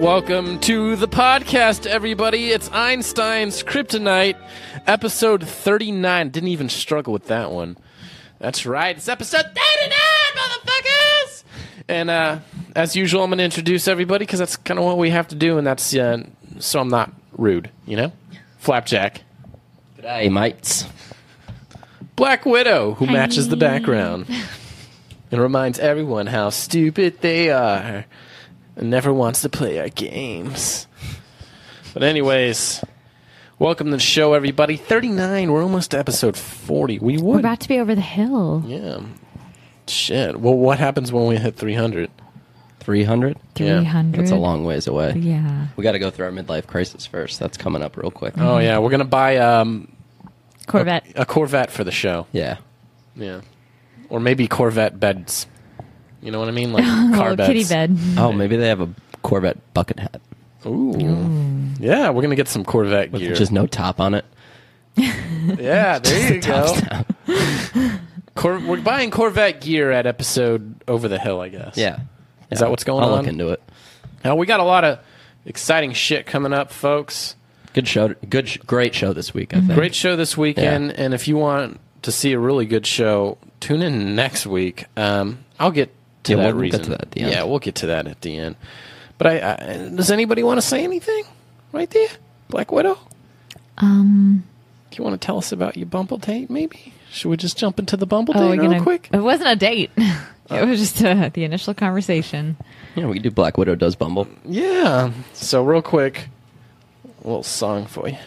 Welcome to the podcast, everybody. It's Einstein's Kryptonite, episode 39. Didn't even struggle with that one. That's right. It's episode 39, motherfuckers! And as usual, I'm going to introduce everybody because that's kind of what we have to do, and that's so I'm not rude, you know? Flapjack. G'day, mates. Black Widow, who matches the background and reminds everyone how stupid they are and never wants to play our games. But anyways, welcome to the show, everybody. 39. We're almost to episode 40. We're about to be over the hill. Yeah. Shit. Well, what happens when we hit 300? 300? 300. That's a long ways away. Yeah. We got to go through our midlife crisis first. That's coming up real quick. Oh, yeah. We're going to buy Corvette. a Corvette for the show. Yeah. Yeah. Or maybe Corvette beds. You know what I mean? Like car beds. Kitty bed. Oh, maybe they have a Corvette bucket hat Ooh. Yeah, we're going to get some Corvette with gear. just no top on it. Yeah, there you go. We're buying Corvette gear at episode Over the Hill, I guess. Yeah. Is that what's going on? I'll look into it. Now, we got a lot of exciting shit coming up, folks. Good show. Great show this week, I think. Great show this weekend, and if you want to see a really good show, tune in next week. I'll get to that we'll reason. get to that at the end. Yeah, we'll get to that at the end. But does anybody want to say anything right there? Black Widow? Do you want to tell us about your Bumble date, maybe? Should we just jump into the Bumble date real quick? It wasn't a date. It was just the initial conversation. Yeah, we can do Black Widow Does Bumble. Yeah. So real quick, a little song for you.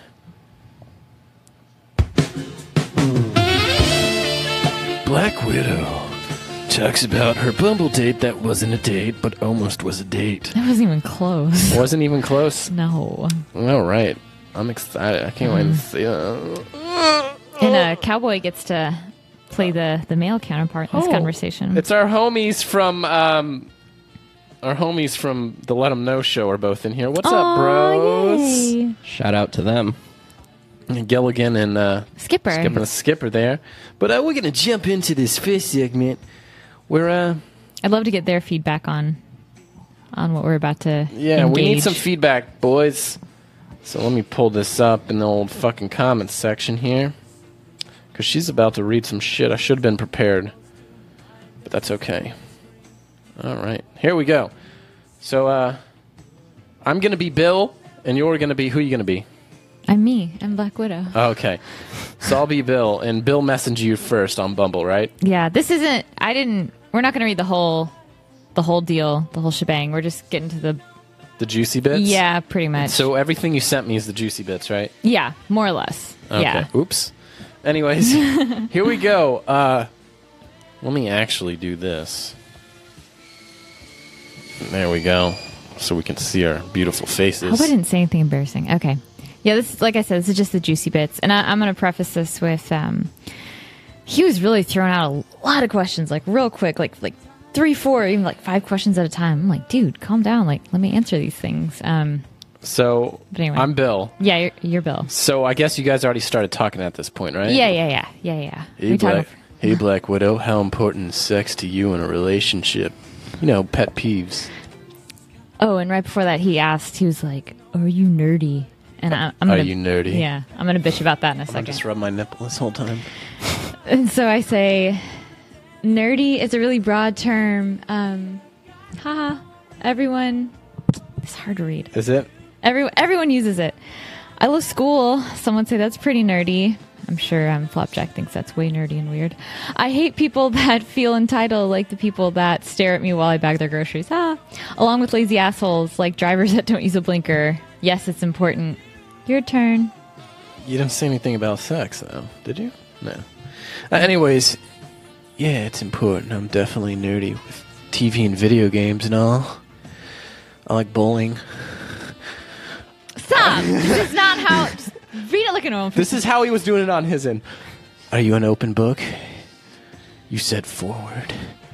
Black Widow talks about her Bumble date that wasn't a date, but almost was a date. That wasn't even close. Wasn't even close? No. All right. I'm excited. I can't wait to see And Cowboy gets to play the male counterpart in this conversation. It's our homies from the Let 'Em Know show are both in here. What's up, bros? Yay. Shout out to them. Gilligan and Skipper there. But we're going to jump into this first segment where I'd love to get their feedback on what we're about to engage. We need some feedback, boys. So let me pull this up in the old fucking comments section here. Because she's about to read some shit. I should have been prepared. But that's okay. All right. Here we go. So I'm going to be Bill, and you're going to be... Who are you going to be? I'm me. I'm Black Widow. Okay. So I'll be Bill, and Bill messaged you first on Bumble, right? Yeah, this isn't... We're not going to read the whole deal, the whole shebang. We're just getting to the juicy bits? Yeah, pretty much. So everything you sent me is the juicy bits, right? Yeah, more or less. Okay. Yeah. Oops. Anyways, here we go. Let me actually do this. There we go. So we can see our beautiful faces. I hope I didn't say anything embarrassing. Okay. Yeah, this is, like I said, this is just the juicy bits. And I'm going to preface this with, he was really throwing out a lot of questions, like real quick, like 3, 4, even like 5 questions at a time. I'm like, dude, calm down. Like, let me answer these things. So, but anyway. I'm Bill. Yeah, you're Bill. So I guess you guys already started talking at this point, right? Yeah. Hey, Black Widow, how important is sex to you in a relationship? You know, pet peeves. Oh, and right before that, he was like, are you nerdy? And Are you nerdy? Yeah, I'm going to bitch about that in a second. I just rubbed my nipple this whole time. And so I say, nerdy is a really broad term. Everyone, it's hard to read. Is it? Everyone uses it. I love school. Someone say that's pretty nerdy. I'm sure Flapjack thinks that's way nerdy and weird. I hate people that feel entitled, like the people that stare at me while I bag their groceries. Along with lazy assholes, like drivers that don't use a blinker. Yes, it's important. Your turn. You didn't say anything about sex, though, did you? No. Anyways, yeah, it's important. I'm definitely nerdy with TV and video games and all. I like bowling. Stop! This is not how... Just read it like a normal person. This is how he was doing it on his end. Are you an open book? You said forward.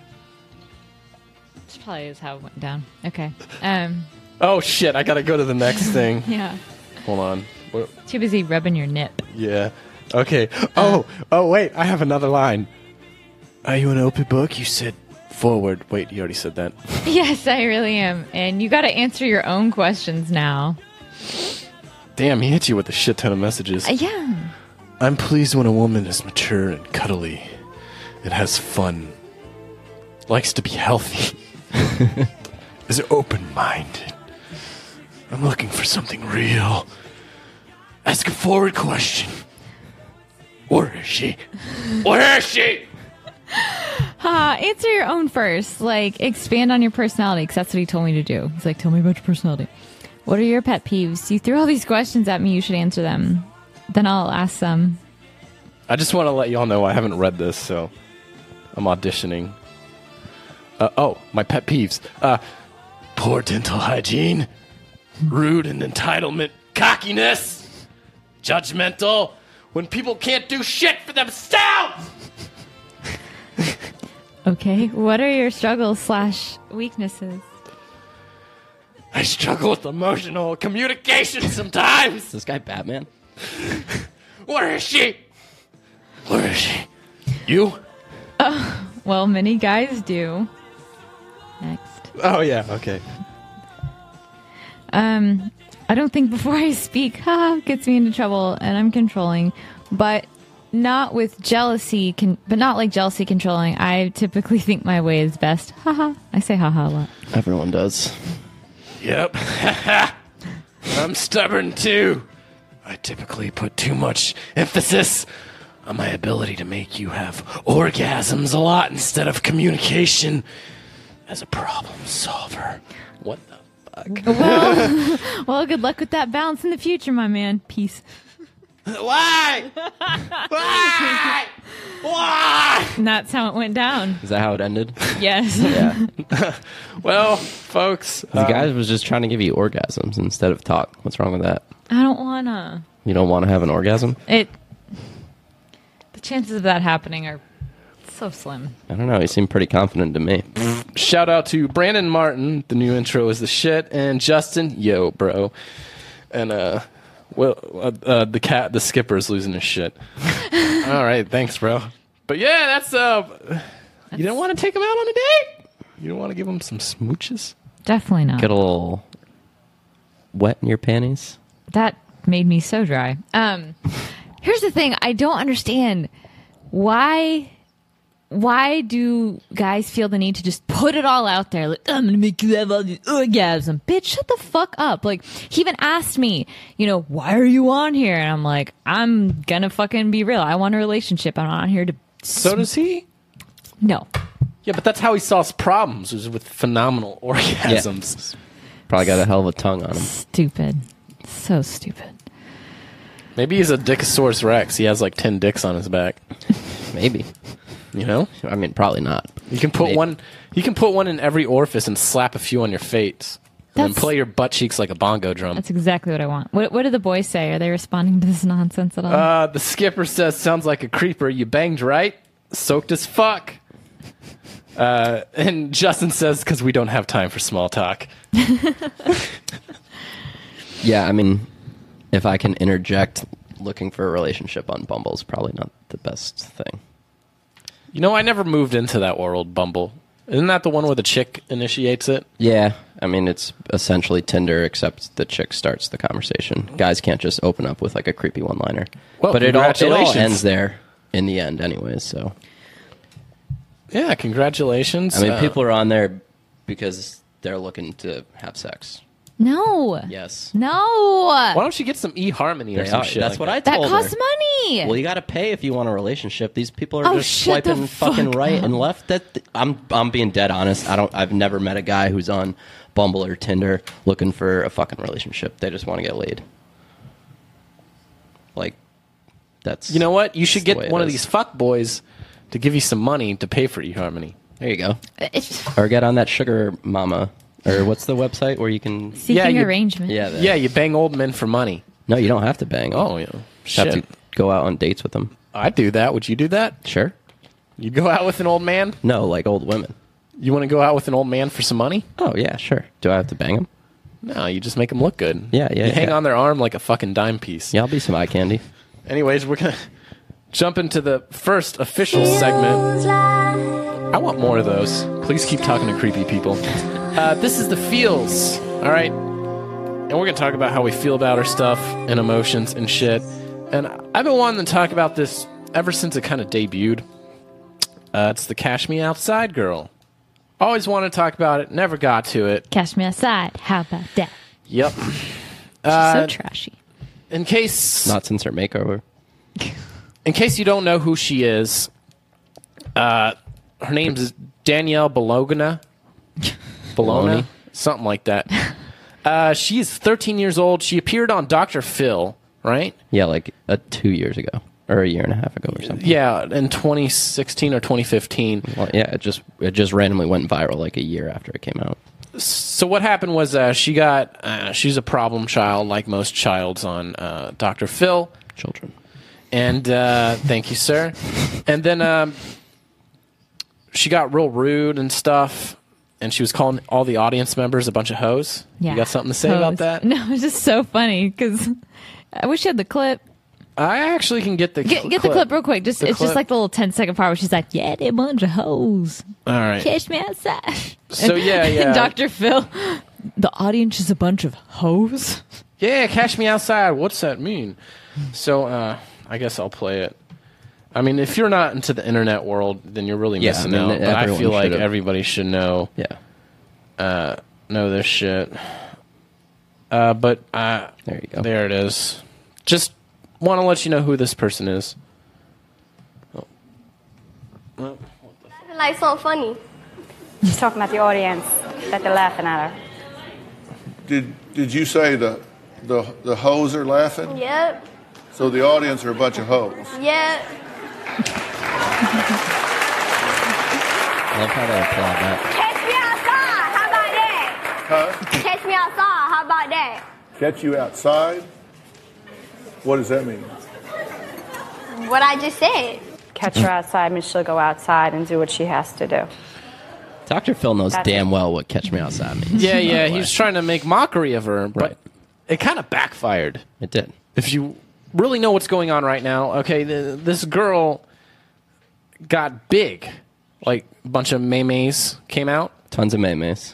This probably is how it went down. Okay. Oh, shit. I got to go to the next thing. Yeah. Hold on. Too busy rubbing your nip. Yeah. Okay. Oh, wait. I have another line. Are you an open book? You said forward. Wait, you already said that. Yes, I really am. And you got to answer your own questions now. Damn, he hit you with a shit ton of messages. Yeah. I'm pleased when a woman is mature and cuddly and has fun. Likes to be healthy. Is open-minded. I'm looking for something real. Ask a forward question. Where is she? Where is she? Answer your own first. Like, expand on your personality, because that's what he told me to do. He's like, tell me about your personality. What are your pet peeves? You threw all these questions at me. You should answer them. Then I'll ask them. I just want to let y'all know I haven't read this, so I'm auditioning. My pet peeves. Poor dental hygiene. Rude and entitlement. Cockiness. Judgmental. When people can't do shit for themselves. Okay. What are your struggles / weaknesses? I struggle with emotional communication sometimes. Is this guy Batman? Where is she? Where is she? You? Well, many guys do. Next. Oh, yeah, okay. I don't think before I speak, gets me into trouble, and I'm controlling, but not with jealousy, but not like jealousy controlling. I typically think my way is best. I say haha a lot. Everyone does. Yep. I'm stubborn, too. I typically put too much emphasis on my ability to make you have orgasms a lot instead of communication as a problem solver. What the fuck? Well, good luck with that balance in the future, my man. Peace. Why? Why? Why? And that's how it went down. Is that how it ended? Yes. Yeah. Well, folks. The guy was just trying to give you orgasms instead of talk. What's wrong with that? I don't wanna. You don't want to have an orgasm? The chances of that happening are so slim. I don't know. He seemed pretty confident to me. Shout out to Brandon Martin. The new intro is the shit. And Justin, yo, bro. And, the skipper's losing his shit. All right, thanks, bro. But yeah, that's you didn't want to take him out on a date? You don't want to give him some smooches? Definitely not. Get a little wet in your panties? That made me so dry. Here's the thing. I don't understand. Why do guys feel the need to just put it all out there? Like, I'm going to make you have all these orgasms. Bitch, shut the fuck up. Like, he even asked me, why are you on here? And I'm like, I'm going to fucking be real. I want a relationship. I'm not on here to... So does he? No. Yeah, but that's how he solves problems, is with phenomenal orgasms. Yeah. Probably got a hell of a tongue on him. Stupid. So stupid. Maybe he's a Dickosaurus Rex. He has like 10 dicks on his back. Maybe. You know? I mean, probably not. You can put Maybe. one. You can put one in every orifice and slap a few on your face, and then play your butt cheeks like a bongo drum. That's exactly what I want. What do the boys say? Are they responding to this nonsense at all? The skipper says, "Sounds like a creeper. You banged right, soaked as fuck." And Justin says, "Because we don't have time for small talk." Yeah, I mean, if I can interject, looking for a relationship on Bumble is probably not the best thing. You know, I never moved into that world, Bumble. Isn't that the one where the chick initiates it? Yeah, I mean, it's essentially Tinder, except the chick starts the conversation. Guys can't just open up with like a creepy one-liner. Well, but it all congratulations. ends there in the end anyways, so. Yeah, congratulations. I mean, people are on there because they're looking to have sex. No. Yes. No. Why don't you get some eHarmony or some shit? That's like what that? I That told costs her. money. Well, you got to pay if you want a relationship. These people are Oh, just shut the swiping fucking fuck right up. and left. I'm being dead honest. I've never met a guy who's on Bumble or Tinder looking for a fucking relationship. They just want to get laid. Like, that's... You know what? You should the way get it one of is. these fuck boys to give you some money to pay for eHarmony. There you go. It's Or get on that Sugar Mama. Or what's the website where you can... seeking you- arrangement. Yeah, Yeah, you bang old men for money. No, you don't have to bang. Oh, yeah. Just have Shit. to go out on dates with them. I'd do that. Would you do that? Sure. You go out with an old man? No, like old women. You want to go out with an old man for some money? Oh, yeah, sure. Do I have to bang them? No, you just make them look good. Yeah, You hang yeah. on their arm like a fucking dime piece. Yeah, I'll be some eye candy. Anyways, we're going to jump into the first official segment. I want more of those. Please keep talking to creepy people. This is the feels, all right? And we're going to talk about how we feel about our stuff and emotions and shit. And I've been wanting to talk about this ever since it kind of debuted. It's the Cash Me Outside girl. Always wanted to talk about it, never got to it. Cash me outside. How about that? Yep. She's so trashy. In case Not since her makeover. In case you don't know who she is, her name is Danielle Bologna. Bologna? Something like that. She's 13 years old. She appeared on Dr. Phil, right? Yeah, like 2 years ago. Or a year and a half ago or something. Yeah, in 2016 or 2015. Well, yeah, it just randomly went viral like a year after it came out. So what happened was she's a problem child, like most childs on Dr. Phil. Children. And thank you, sir. And then she got real rude and stuff, and she was calling all the audience members a bunch of hoes. Yeah. You got something to say about that? No, it's just so funny because I wish you had the clip. I actually can get the Get the clip real quick. It's clip. just like the little 10-second part where she's like, "Yeah, they're a bunch of hoes. All right. Catch me outside." So yeah. And Dr. Phil, the audience is a bunch of hoes. Yeah, cash me outside. What's that mean? So I guess I'll play it. I mean, if you're not into the internet world, then you're really missing out. But I feel like everybody should know. Yeah. Know this shit. But There you go. there it is. Just want to let you know who this person is. Like so funny. She's talking about the audience, that they're laughing at her. Did you say the hoes are laughing? Yep. So the audience are a bunch of hoes. Yep. I love how they applaud that. Catch me outside. How about that? Huh? Catch me outside. How about that? Catch you outside? What does that mean? What I just said. Catch her outside means she'll go outside and do what she has to do. Dr. Phil knows That's damn it. well what Catch Me Outside means. Yeah. He was trying to make mockery of her, but Right. it kind of backfired. It did. If you really know what's going on right now, okay, this girl got big. Like a bunch of maymays came out. Tons of maymays.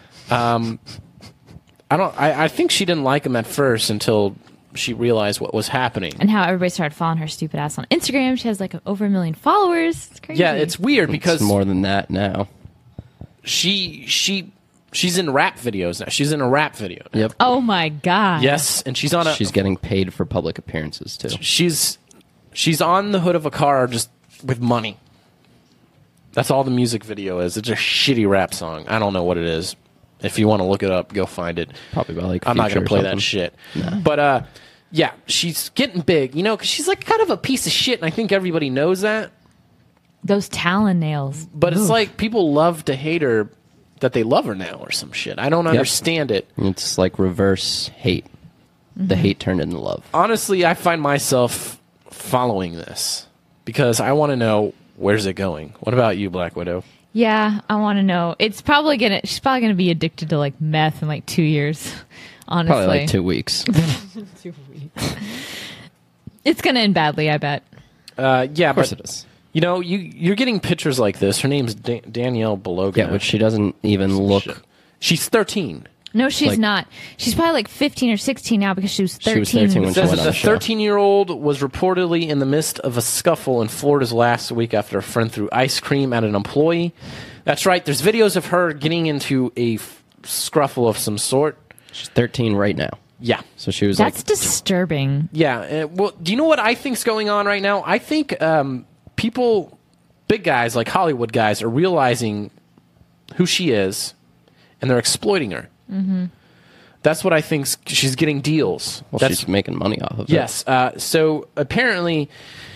I think she didn't like him at first until she realized what was happening. And how everybody started following her stupid ass on Instagram. She has like over 1 million followers. It's crazy. Yeah, it's weird because It's more than that now. she's in rap videos now. She's in a rap video now. Yep. Oh my god. Yes, and she's on a She's getting paid for public appearances too. she's on the hood of a car just with money. That's all the music video is. It's a shitty rap song. I don't know what it is. If you want to look it up, go find it. Probably by like I'm not Future going to or play that something. shit. No. But yeah, she's getting big, because she's like kind of a piece of shit, and I think everybody knows that. Those talon nails. But it's Oof. like people love to hate her that they love her now or some shit. I don't understand it. It's like reverse hate. The hate turned into love. Honestly, I find myself following this because I want to know where's it going. What about you, Black Widow? Yeah, I want to know. She's probably gonna be addicted to like meth in like 2 years. Honestly. Probably like 2 weeks. 2 weeks. It's gonna end badly, I bet. Yeah, Of course but it is. you're getting pictures like this. Her name's Danielle Bologna. Yeah, but she doesn't even look. She's 13. No, she's Like- not. She's probably like 15 or 16 now because she was 13. She was 13 when It she says went that on the the show. 13-year-old was reportedly in the midst of a scuffle in Florida's last week after a friend threw ice cream at an employee. That's right. There's videos of her getting into a scruffle of some sort. She's 13 right now. Yeah. So she was That's like, disturbing. Yeah. Well, do you know what I think's going on right now? I think people, big guys like Hollywood guys, are realizing who she is, and they're exploiting her. Mm-hmm. That's what I think. She's getting deals. well, That's, she's making money off of it. yes. So apparently,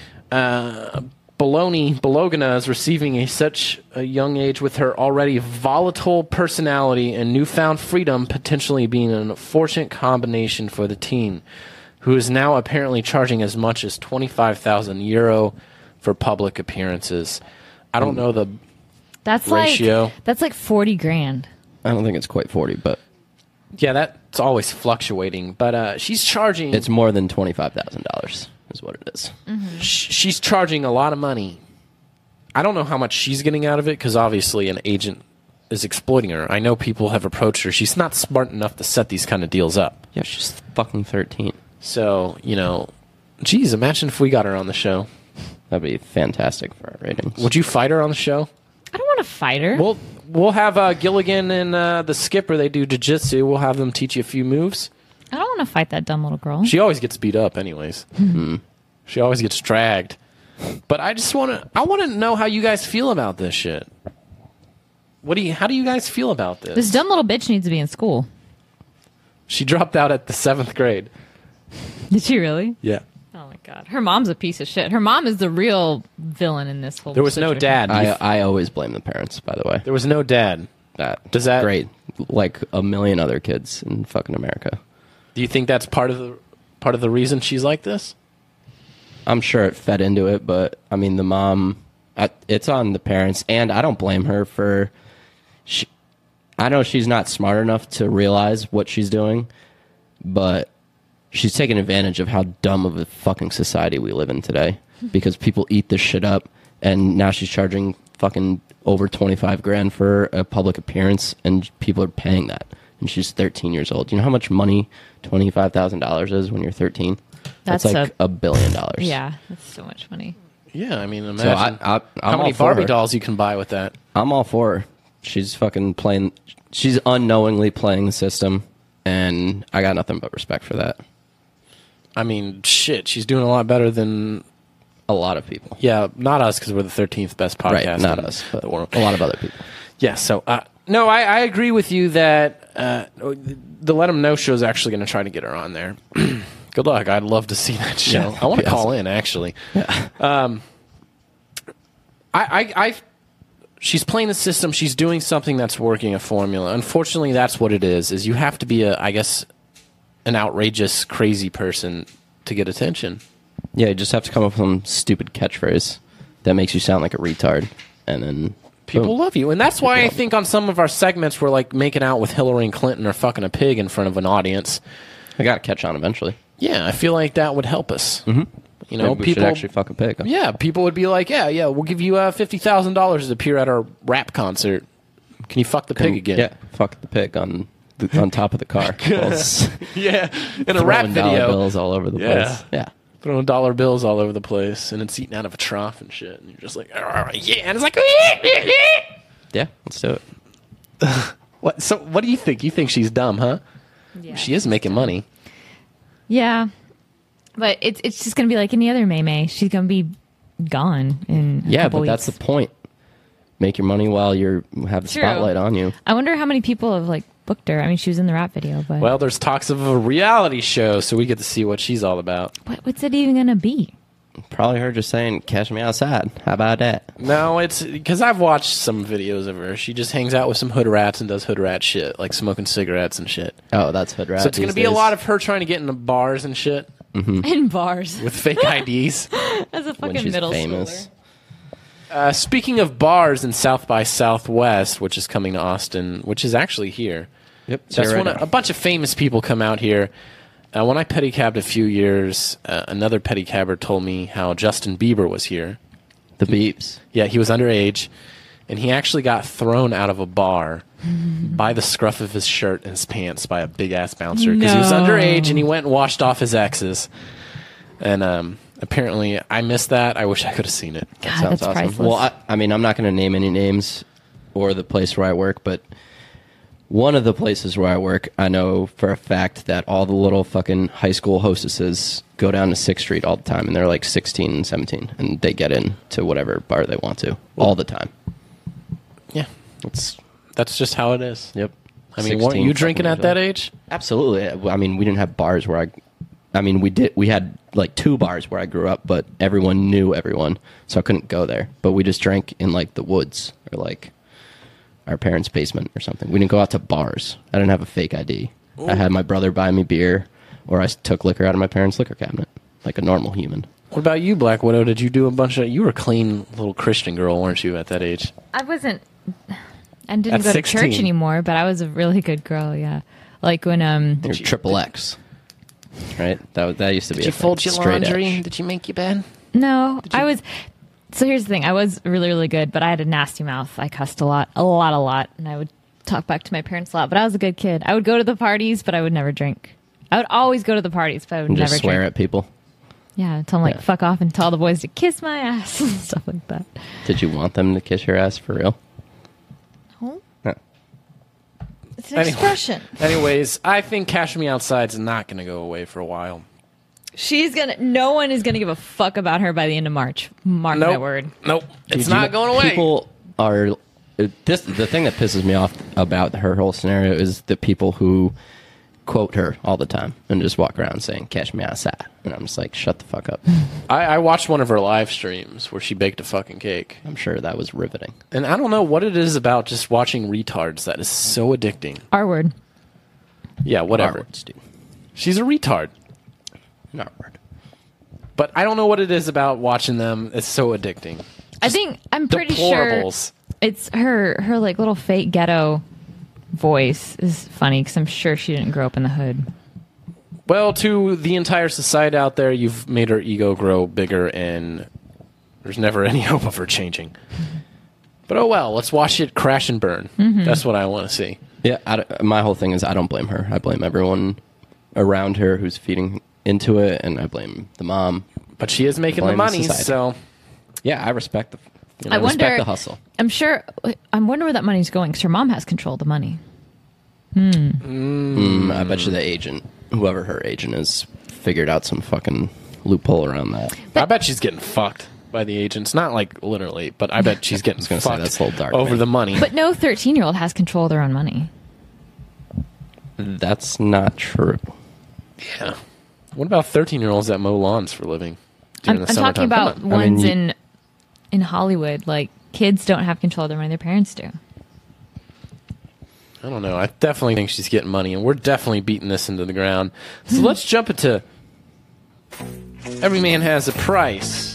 Bologna is receiving such a young age with her already volatile personality and newfound freedom potentially being an unfortunate combination for the teen, who is now apparently charging as much as €25,000 for public appearances. I don't know the That's ratio. like that's like 40 grand. I don't think it's quite 40, but Yeah, that's always fluctuating. But she's charging. it's more than $25,000 is what it is. She's charging a lot of money I don't know how much she's getting out of it because obviously an agent is exploiting her. I know people have approached her. She's not smart enough to set these kind of deals up. Yeah, she's fucking 13. So, geez, imagine if we got her on the show. That'd be fantastic for our ratings. Would you fight her on the show? I don't want to fight her. We'll have Gilligan and the skipper. They do jiu-jitsu. We'll have them teach you a few moves. I don't want to fight that dumb little girl. She always gets beat up anyways. She always gets dragged. But I want to know how you guys feel about this shit. How do you guys feel about this? This dumb little bitch needs to be in school. She dropped out at the 7th grade. Did she really? Yeah. Oh my god. Her mom's a piece of shit. Her mom is the real villain in this whole There was no situation. dad. I always blame the parents, by the way. There was no dad. Does that Great. Like a million other kids in fucking America. Do you think that's part of the reason she's like this? I'm sure it fed into it, but I mean, the mom, it's on the parents, and I don't blame her for. I know she's not smart enough to realize what she's doing, but she's taking advantage of how dumb of a fucking society we live in today because people eat this shit up, and now she's charging fucking over 25 grand for a public appearance, and people are paying that, and she's 13 years old. You know how much money $25,000 is when you're 13? That's like $1 billion. Yeah, that's so much money. Yeah, I mean, So imagine I'm how many all for Barbie her. dolls you can buy with that. I'm all for her. She's fucking playing. She's unknowingly playing the system, and I got nothing but respect for that. I mean, shit, she's doing a lot better than A lot of people. Yeah, not us because we're the 13th best podcast. Right, not in us, but the world. a lot of other people. Yeah, so no, I agree with you that the Let 'Em Know show is actually going to try to get her on there. Good luck. I'd love to see that show. Yeah, I want to yes. call in actually. She's playing the system. She's doing something that's working, a formula. Unfortunately, that's what it is. Is you have to be an outrageous, crazy person to get attention. Yeah, you just have to come up with some stupid catchphrase that makes you sound like a retard, and then People boom. love you. And that's why I love you. think on some of our segments we're like making out with Hillary and Clinton or fucking a pig in front of an audience. I got to catch on eventually. Yeah, I feel like that would help us. Mm-hmm. You know, Maybe we should people actually fuck a pig. Huh? Yeah, people would be like, yeah, we'll give you $50,000 to appear at our rap concert. Can you fuck the pig again? Yeah, fuck the pig on top of the car. Yeah, in a rap Throwing dollar video. bills all over the Yeah. place. Yeah. Throwing dollar bills all over the place, and it's eaten out of a trough and shit. And you're just like, yeah, and it's like, Yeah, let's do it. what? So, what do you think? You think she's dumb, huh? Yeah. She is making money. Yeah. But it's just going to be like any other May. She's going to be gone in a Yeah, couple but that's the weeks. point. Make your money while you have the True. spotlight on you. I wonder how many people have like booked her. I mean, she was in the rap video, but Well, there's talks of a reality show, so we get to see what she's all about. what's it even going to be? Probably her just saying, "Catch me outside." How about that? No, it's because I've watched some videos of her. She just hangs out with some hood rats and does hood rat shit, like smoking cigarettes and shit. Oh, that's hood rat. So it's going to be a lot of her trying to get into bars and shit In bars. with fake IDs. As a when fucking she's middle famous. schooler. Speaking of bars in South by Southwest, which is coming to Austin, which is actually here. Yep, it's That's here right when now. a bunch of famous people come out here. When I pedicabbed a few years, another pedicabber told me how Justin Bieber was here. The Beeps. Yeah, he was underage, and he actually got thrown out of a bar by the scruff of his shirt and his pants by a big-ass bouncer because he was No. underage, and he went and washed off his exes. And apparently, I missed that. I wish I could have seen it. God, Sounds that's awesome. priceless. Well, I mean, I'm not going to name any names or the place where I work, but one of the places where I work, I know for a fact that all the little fucking high school hostesses go down to 6th Street all the time, and they're like 16 and 17, and they get into whatever bar they want to all the time. Yeah, that's just how it is. Yep. I mean, weren't 16 you drinking fucking at years that old. age? Absolutely. I mean, we didn't have bars where we had like 2 bars where I grew up, but everyone knew everyone, so I couldn't go there. But we just drank in like the woods or like our parents' basement or something. We didn't go out to bars. I didn't have a fake ID. I had my brother buy me beer, or I took liquor out of my parents' liquor cabinet like a normal human. What about you, Black Widow? Did you do a bunch of... You were a clean little Christian girl, weren't you, at that age? I wasn't. I didn't At go 16. to church anymore, but I was a really good girl. Yeah, like when You're triple X, right? That used to be. Did you a thing. fold your Straight laundry? edge. Did you make your bed? No, I was. So here's the thing. I was really, really good, but I had a nasty mouth. I cussed a lot. And I would talk back to my parents a lot, but I was a good kid. I would go to the parties, but I would never drink. I would always go to the parties, but I would And never just swear drink. at people. Yeah, tell them like fuck off and tell the boys to kiss my ass and stuff like that. Did you want them to kiss your ass for real? No. No. It's an Anyway. expression. Anyways, I think Cash Me Outside's not going to go away for a while. No one is gonna give a fuck about her by the end of March. Mark my word. Nope. It's Dude, you not know, going away. People are the thing that pisses me off about her whole scenario is the people who quote her all the time and just walk around saying "Cash me outside," and I'm just like, shut the fuck up. I watched one of her live streams where she baked a fucking cake. I'm sure that was riveting. And I don't know what it is about just watching retards that is so addicting. R word. Yeah, whatever. Words, dude. She's a retard. Not word. But I don't know what it is about watching them. It's so addicting. I'm pretty sure Deplorables. it's her like little fake ghetto voice is funny because I'm sure she didn't grow up in the hood. Well, to the entire society out there, you've made her ego grow bigger, and there's never any hope of her changing. But oh well, let's watch it crash and burn. That's what I want to see. Yeah, my whole thing is I don't blame her. I blame everyone around her who's feeding into it, and I blame the mom. But she is making the Blame money, society. so Yeah, I respect the. I respect wonder the hustle. I'm wondering where that money's going because her mom has control of the money. I bet you the agent, whoever her agent is, figured out some fucking loophole around that. I bet she's getting fucked by the agents. Not like literally, but I bet she's getting gonna say, fucked that's a little dark, over man. the money. But no 13-year-old has control of their own money. That's not true. Yeah. What about 13-year-olds that mow lawns for a living during I'm the talking summertime? about Come on. ones I mean, in Hollywood. Like kids don't have control of their money; their parents do. I don't know. I definitely think she's getting money, and we're definitely beating this into the ground. So let's jump into Every Man Has a Price.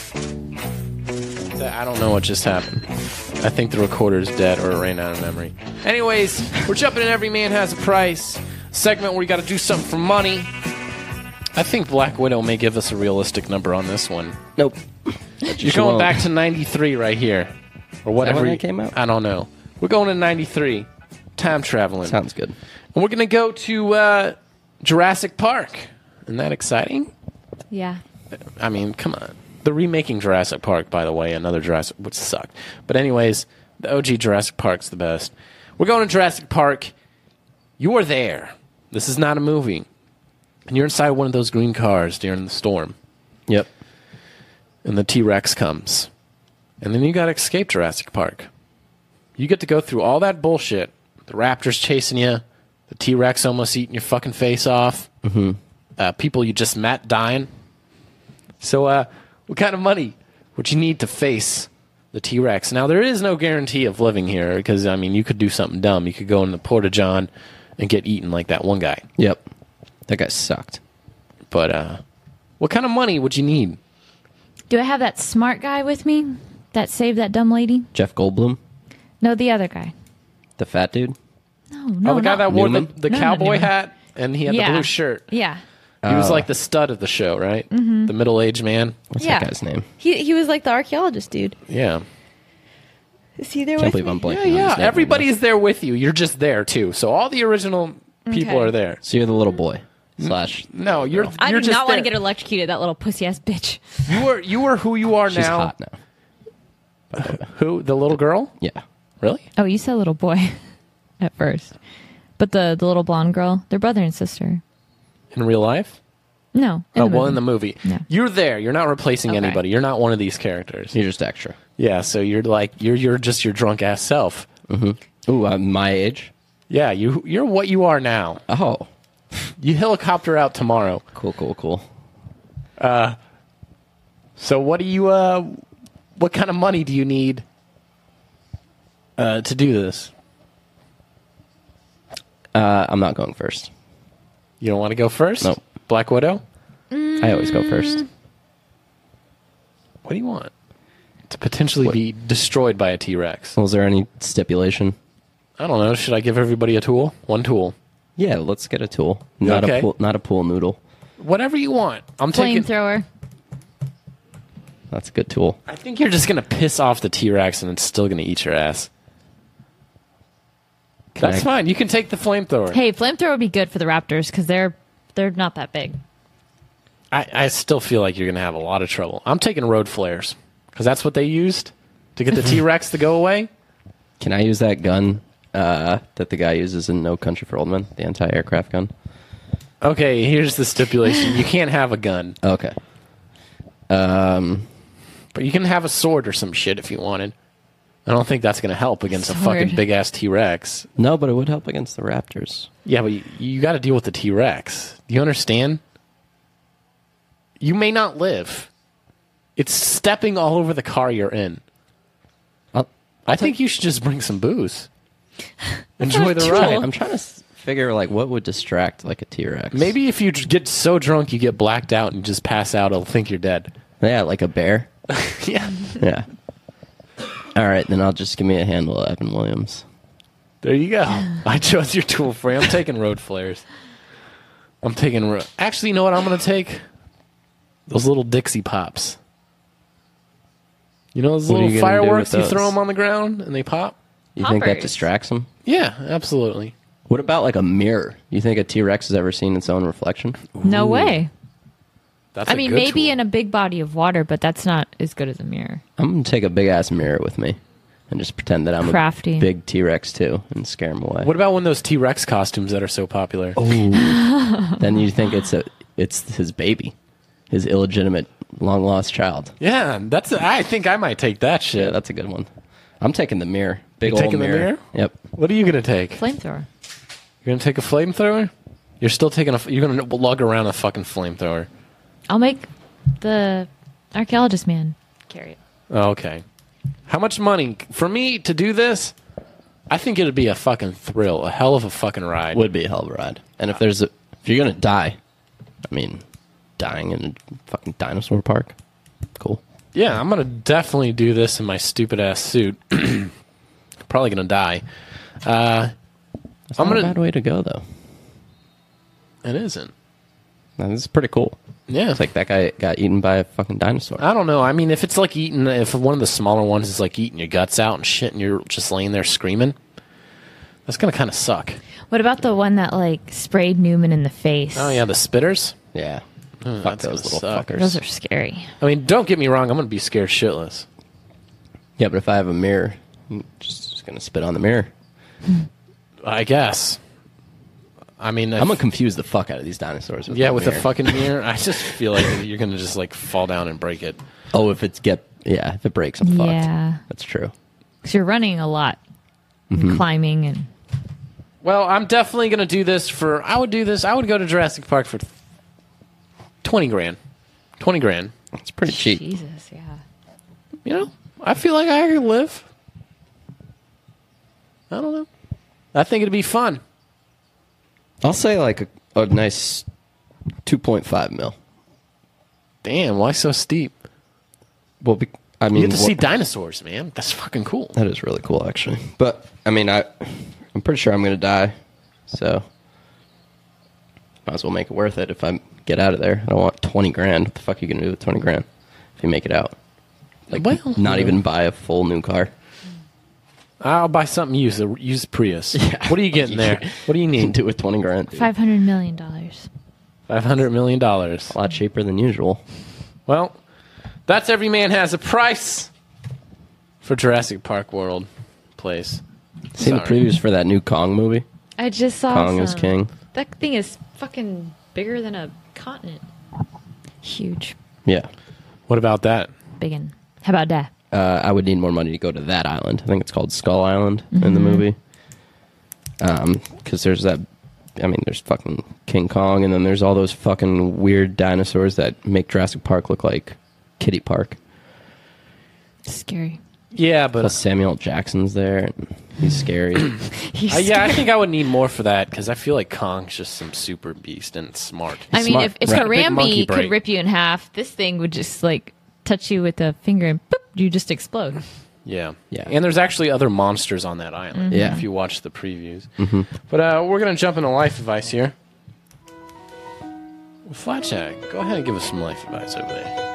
I don't know what just happened. I think the recorder's dead or it ran out of memory. Anyways, we're jumping in Every Man Has a Price, segment where you got to do something for money. I think Black Widow may give us a realistic number on this one. Nope. You're going back to 93 right here. Or whatever. when that came out? I don't know. We're going to 93. Time traveling. Sounds good. And we're going to go to Jurassic Park. Isn't that exciting? Yeah. I mean, come on. The remaking Jurassic Park, by the way, another Jurassic, which sucked. But anyways, the OG Jurassic Park's the best. We're going to Jurassic Park. You are there. This is not a movie. And you're inside one of those green cars during the storm. Yep. And the T-Rex comes. And then you got to escape Jurassic Park. You get to go through all that bullshit. The raptors chasing you. The T-Rex almost eating your fucking face off. Mm-hmm. People you just met dying. So, what kind of money would you need to face the T-Rex? Now, there is no guarantee of living here because, I mean, you could do something dumb. You could go in the Porta-John and get eaten like that one guy. Yep. That guy sucked. But, what kind of money would you need? Do I have that smart guy with me that saved that dumb lady? Jeff Goldblum, No, the other guy. the fat dude. No, Oh, the guy not- that wore Newman? the No, cowboy Newman. hat and he had Yeah. the blue shirt. Yeah. He was like the stud of the show, right? The middle-aged man. What's Yeah. that guy's name? He was like the archaeologist dude. Yeah. Is he there Can't with believe I'm me? blanking on his Yeah, name. everybody's there with you. You're just there, too. So all the original people Okay. are there. So you're the little boy slash. No, you're I you're do just not want to there. get electrocuted, that little pussy ass bitch. You are who you are She's now. hot now. Who? The little girl? Yeah. Really? Oh, you said little boy at first. But the little blonde girl, they're brother and sister. In real life? No. In the movie. No. You're there. You're not replacing Okay. anybody. You're not one of these characters. You're just extra. Yeah, so you're like you're just your drunk ass self. Ooh, I'm my age. Yeah, you're what you are now. Oh, You helicopter out tomorrow. cool. So what do you what kind of money do you need to do this? I'm not going first. You don't want to go first? Nope. Black Widow? I always go first. What do you want? To potentially be destroyed by a T-Rex. Was there any stipulation? I don't know. Should I give everybody a tool? One tool. Yeah, let's get a tool. Not Okay. a pool noodle. Whatever you want. I'm taking Flamethrower. That's a good tool. I think you're just gonna piss off the T-Rex and it's still gonna eat your ass. That's fine. You can take the flamethrower. Hey, flamethrower would be good for the raptors because they're not that big. I still feel like you're gonna have a lot of trouble. I'm taking road flares because that's what they used to get the T-Rex to go away. Can I use that gun that the guy uses in No Country for Old Men, the anti-aircraft gun? Okay, here's the stipulation: you can't have a gun, Okay. but you can have a sword or some shit if you wanted. I don't think that's gonna help against a fucking Sword. big ass T-Rex. No, but it would help against the raptors. Yeah, but you got to deal with the T-Rex. Do you understand? You may not live. It's stepping all over the car you're in. I think you should just bring some booze. Enjoy the not ride. cool. I'm trying to figure like what would distract like a T-Rex. Maybe if you get so drunk you get blacked out and just pass out, it'll think you're dead. Yeah, like a bear. Yeah. Yeah. All right, then I'll just give me a handle of Evan Williams. There you go. I chose your tool for you. I'm taking road flares. I'm taking... Actually, you know what I'm going to take? Those little Dixie Pops. You know those What are little you gonna do fireworks with you throw those? them on the ground and they pop? You think that Poppers. distracts them? Yeah, absolutely. What about like a mirror? You think a T-Rex has ever seen its own reflection? No way. That's I a mean, good maybe tool. in a big body of water, but that's not as good as a mirror. I'm gonna take a big ass mirror with me and just pretend that I'm Crafty. a big T-Rex too and scare him away. What about one of those T-Rex costumes that are so popular? Then you think it's his baby, his illegitimate long lost child. Yeah, I think I might take that shit. Yeah, that's a good one. I'm taking the mirror. Big You're old taking the mirror? Yep. What are you gonna take? Flamethrower. You're gonna take a flamethrower? You're still taking you're gonna lug around a fucking flamethrower. I'll make the archaeologist man carry it. Oh, okay. How much money for me to do this? I think it'd be a fucking thrill, a hell of a fucking ride. Would be a hell of a ride. And if you're gonna die, I mean, dying in a fucking dinosaur park, cool. Yeah, I'm gonna definitely do this in my stupid ass suit. Probably gonna die. That's I'm not gonna- a bad way to go though. It isn't. No, this is pretty cool. Yeah, It's like that guy got eaten by a fucking dinosaur. I don't know. I mean, if it's like if one of the smaller ones is like eating your guts out and shit, and you're just laying there screaming, that's gonna kind of suck. What about the one that like sprayed Newman in the face? Oh yeah, the spitters. Yeah. Fuck that's those gonna little suck. fuckers. Those are scary. I mean, don't get me wrong. I'm gonna be scared shitless. Yeah, but if I have a mirror, I'm just gonna spit on the mirror. I guess. I mean, I'm gonna confuse the fuck out of these dinosaurs. With yeah, my with the mirror. fucking mirror. I just feel like you're gonna just like fall down and break it. Oh, if it breaks, I'm fucked. Yeah. That's true. Because you're running a lot, Mm-hmm. and climbing, and Well, I'm definitely gonna do this for. I would do this. I would go to Jurassic Park for 20 grand. 20 grand. It's pretty cheap. Jesus, yeah. You know, I feel like I could live. I don't know. I think it'd be fun. I'll say like a nice 2.5 mil. Damn, why so steep? Well, I mean, You get to see dinosaurs, man. That's fucking cool. that is really cool, actually. But I mean, I'm pretty sure I'm gonna die, so might as well make it worth it if I get out of there. I don't want 20 grand. What the fuck are you gonna do with 20 grand if you make it out? Like, Well, not even buy a full new car. I'll buy something used. A used Prius. What are you getting there? What do you You can need? do it with 20 grand. Dude. $500 million. $500 million. A lot cheaper than usual. Well, that's Every Man Has a Price for Jurassic Park World place. Seen the Sorry. previews for that new Kong movie? I just saw Kong is some. king. That thing is fucking bigger than a continent. Huge. Yeah. What about that? Biggin. How about that? I would need more money to go to that island. I think it's called Skull Island in the movie. Because there's that. I mean, there's fucking King Kong, and then there's all those fucking weird dinosaurs that make Jurassic Park look like Kitty Park. Scary. Yeah, but Plus Samuel L. Jackson's there. And he's scary. yeah, I think I would need more for that because I feel like Kong's just some super beast and it's smart. I mean, smart. if Right. Big monkey Harambe could brain. rip you in half, this thing would just like touch you with a finger and boop, you just explode. Yeah. Yeah. And there's actually other monsters on that island. Yeah. If you watch the previews. But we're going to jump into life advice here. Flat Jack, go ahead and give us some life advice over there.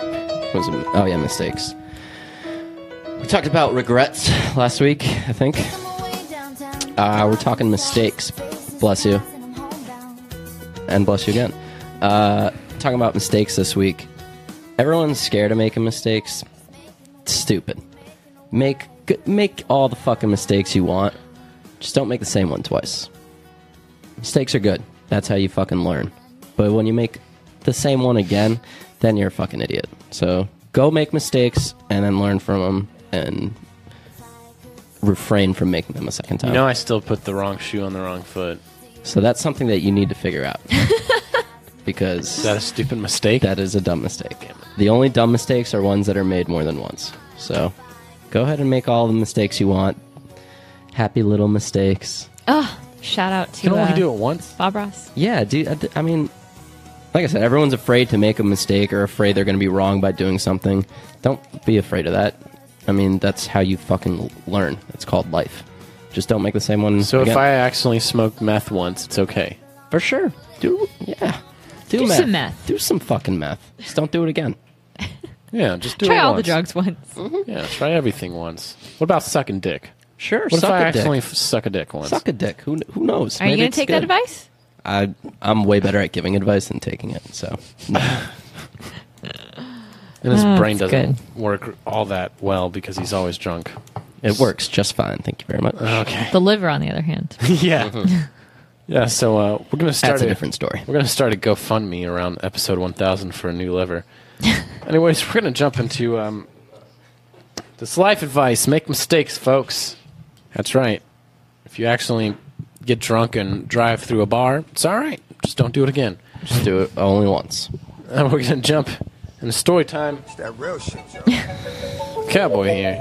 Oh yeah, mistakes. We talked about regrets last week, I think. We're talking mistakes. Bless you. And bless you again. Talking about mistakes this week. Everyone's scared of making mistakes. It's stupid. Make all the fucking mistakes you want. Just don't make the same one twice. Mistakes are good. That's how you fucking learn. But when you make the same one again, then you're a fucking idiot. So go make mistakes and then learn from them and refrain from making them a second time. You know, I still put the wrong shoe on the wrong foot. So that's something that you need to figure out. Because Is that a stupid mistake? that is a dumb mistake. The only dumb mistakes are ones that are made more than once. So go ahead and make all the mistakes you want. Happy little mistakes. Oh, shout out to You can only do it once. Bob Ross. Yeah, dude. I mean, like I said, everyone's afraid to make a mistake or afraid they're going to be wrong by doing something. Don't be afraid of that. I mean, that's how you fucking learn. It's called life. Just don't make the same one So again. if I accidentally smoked meth once, it's okay. For sure. Do meth. some meth. Do some fucking meth. Just don't do it again. Yeah, just do Try it all the once. drugs once. Yeah, try everything once. What about sucking dick? Sure, What if suck I a accidentally dick. suck a dick once? Suck a dick. Who knows? Are you Maybe going it's to take that good. advice? I'm way better at giving advice than taking it. So And his Oh, brain that's doesn't work all that well because he's always drunk. it works just fine. Thank you very much. Okay. The liver, on the other hand. Yeah. Yeah, so we're going to start That's a different story. We're going to start a GoFundMe around episode 1000 for a new liver. Anyways, we're going to jump into this life advice. Make mistakes, folks. That's right. If you accidentally get drunk and drive through a bar, it's all right. Just don't do it again. Just do it only once. And we're going to jump into story time. It's that real shit, yo. Cowboy here.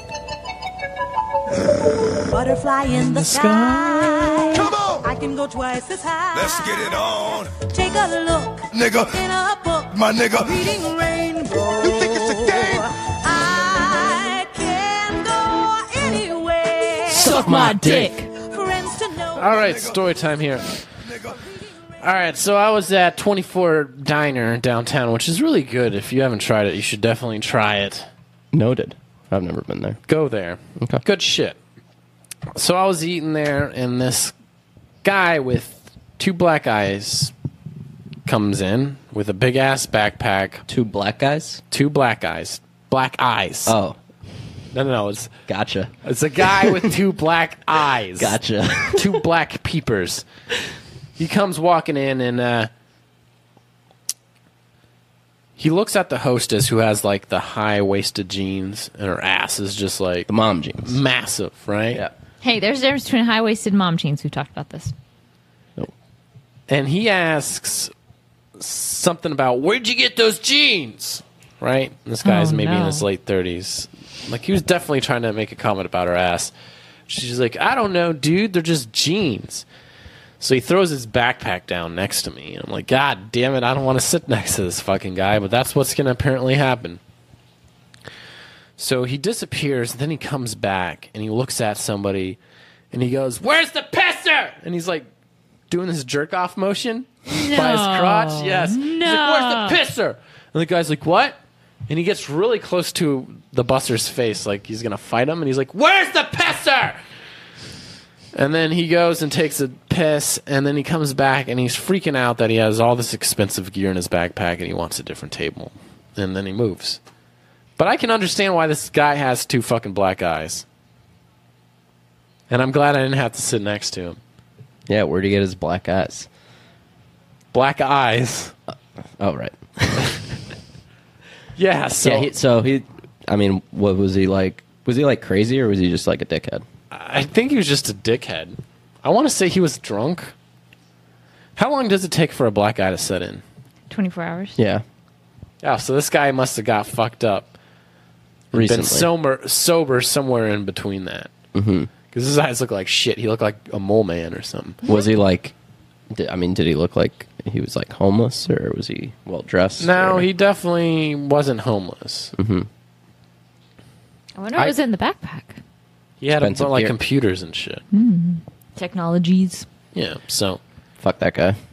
Butterfly in the sky. Come on! I can go twice as high. Let's get it on. Take a look Nigga, in a book. my nigga. Reading rainbow. You think it's a game? I can go anywhere. Suck my dick. Friends to know. All right, story time here. Nigga. All right, so I was at 24 Diner downtown, which is really good. If you haven't tried it, you should definitely try it. Noted. I've never been there. Go there. Okay. Good shit. So I was eating there, and this guy with two black eyes comes in with a big ass backpack. Two black guys? Two black eyes. Black eyes. Oh, No. gotcha. It's a guy with two black eyes. Gotcha. Two black peepers. He comes walking in, and he looks at the hostess who has like the high-waisted jeans, and her ass is just like The mom jeans. massive, right? Yeah. Hey, there's a difference between high-waisted mom jeans. We've talked about this. And he asks something about, where'd you get those jeans? Right? This guy's Oh, maybe in no. his late 30s. Like, he was definitely trying to make a comment about her ass. She's like, I don't know, dude. They're just jeans. So he throws his backpack down next to me. And I'm like, God damn it. I don't want to sit next to this fucking guy. But that's what's going to apparently happen. So he disappears. Then he comes back. And he looks at somebody. And he goes, where's the pisser? And he's like, doing this jerk-off motion by his crotch. Yes. He's like, where's the pisser? And the guy's like, what? And he gets really close to the busser's face, like he's going to fight him. And he's like, where's the pisser? And then he goes and takes a piss. And then he comes back, and he's freaking out that he has all this expensive gear in his backpack, and he wants a different table. And then he moves. But I can understand why this guy has two fucking black eyes. And I'm glad I didn't have to sit next to him. Yeah, where'd he get his black eyes? Black eyes. Oh, right. Yeah, so I mean, what was he like? Was he like crazy, or was he just like a dickhead? I think he was just a dickhead. I want to say he was drunk. How long does it take for a black eye to set in? 24 hours. Yeah, Yeah, so this guy must have got fucked up. recently. Been sober somewhere in between that. Mm-hmm. Because his eyes look like shit. He looked like a mole man or something. Was he like? Did he look like he was like homeless, or was he well dressed? No, or- he definitely wasn't homeless. Mm-hmm. I wonder what was in the backpack. He had Expensive like gear. computers and shit. Technologies. Yeah, so Fuck that guy.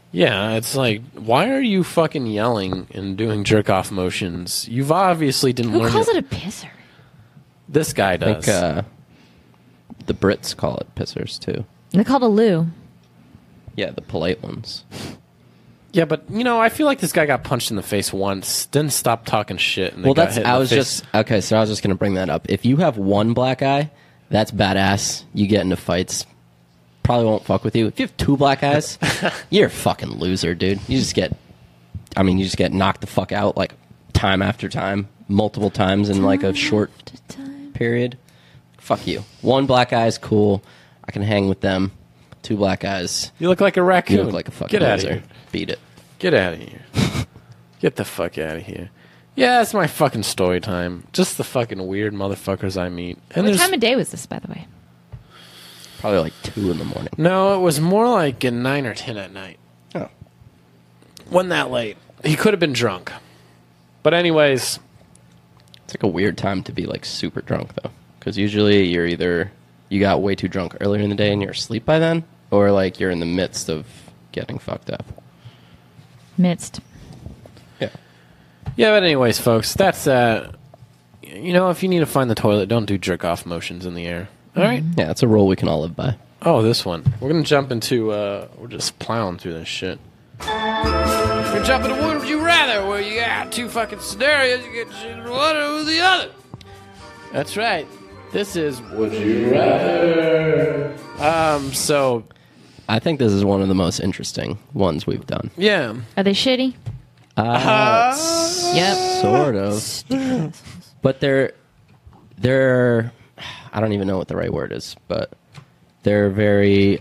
Yeah, it's like, why are you fucking yelling and doing jerk off motions? You've obviously didn't Who learn calls it a pisser? This guy I does. think the Brits call it pissers too. They called a loo. Yeah, the polite ones. Yeah, but I feel like this guy got punched in the face once, didn't stop talking shit. And then Well, got that's hit in I the was face. just okay. So I was just gonna bring that up. If you have one black eye, that's badass. You get into fights, probably won't fuck with you. If you have two black eyes, you're a fucking loser, dude. You just get knocked the fuck out like time after time, multiple times in like a short period. Fuck you. One black eye is cool. I can hang with them. Two black eyes. You look like a raccoon. You look like a fucking Get out of loser. here. Beat it. Get out of here. Get the fuck out of here. Yeah, that's my fucking story time. Just the fucking weird motherfuckers I meet. And What there's time of day was this, by the way? Probably like 2 in the morning. no, it was more like a 9 or 10 at night. Oh. Wasn't that late. He could have been drunk. But anyways, It's like a weird time to be like super drunk though, because usually you're either you got way too drunk earlier in the day and you're asleep by then, or like you're in the midst of getting fucked up. Midst. Yeah. yeah, but anyways, folks, that's if you need to find the toilet, don't do jerk off motions in the air. All right? Yeah, that's a rule we can all live by. Oh, this one. We're going to jump into, we're just plowing through this shit. We're jumping to Would You Rather, where you got two fucking scenarios, you get one or the other. That's right. This is Would You Rather. So, I think this is one of the most interesting ones we've done. yeah. Are they shitty? Yep. Sort of. But they're I don't even know what the right word is, but they're very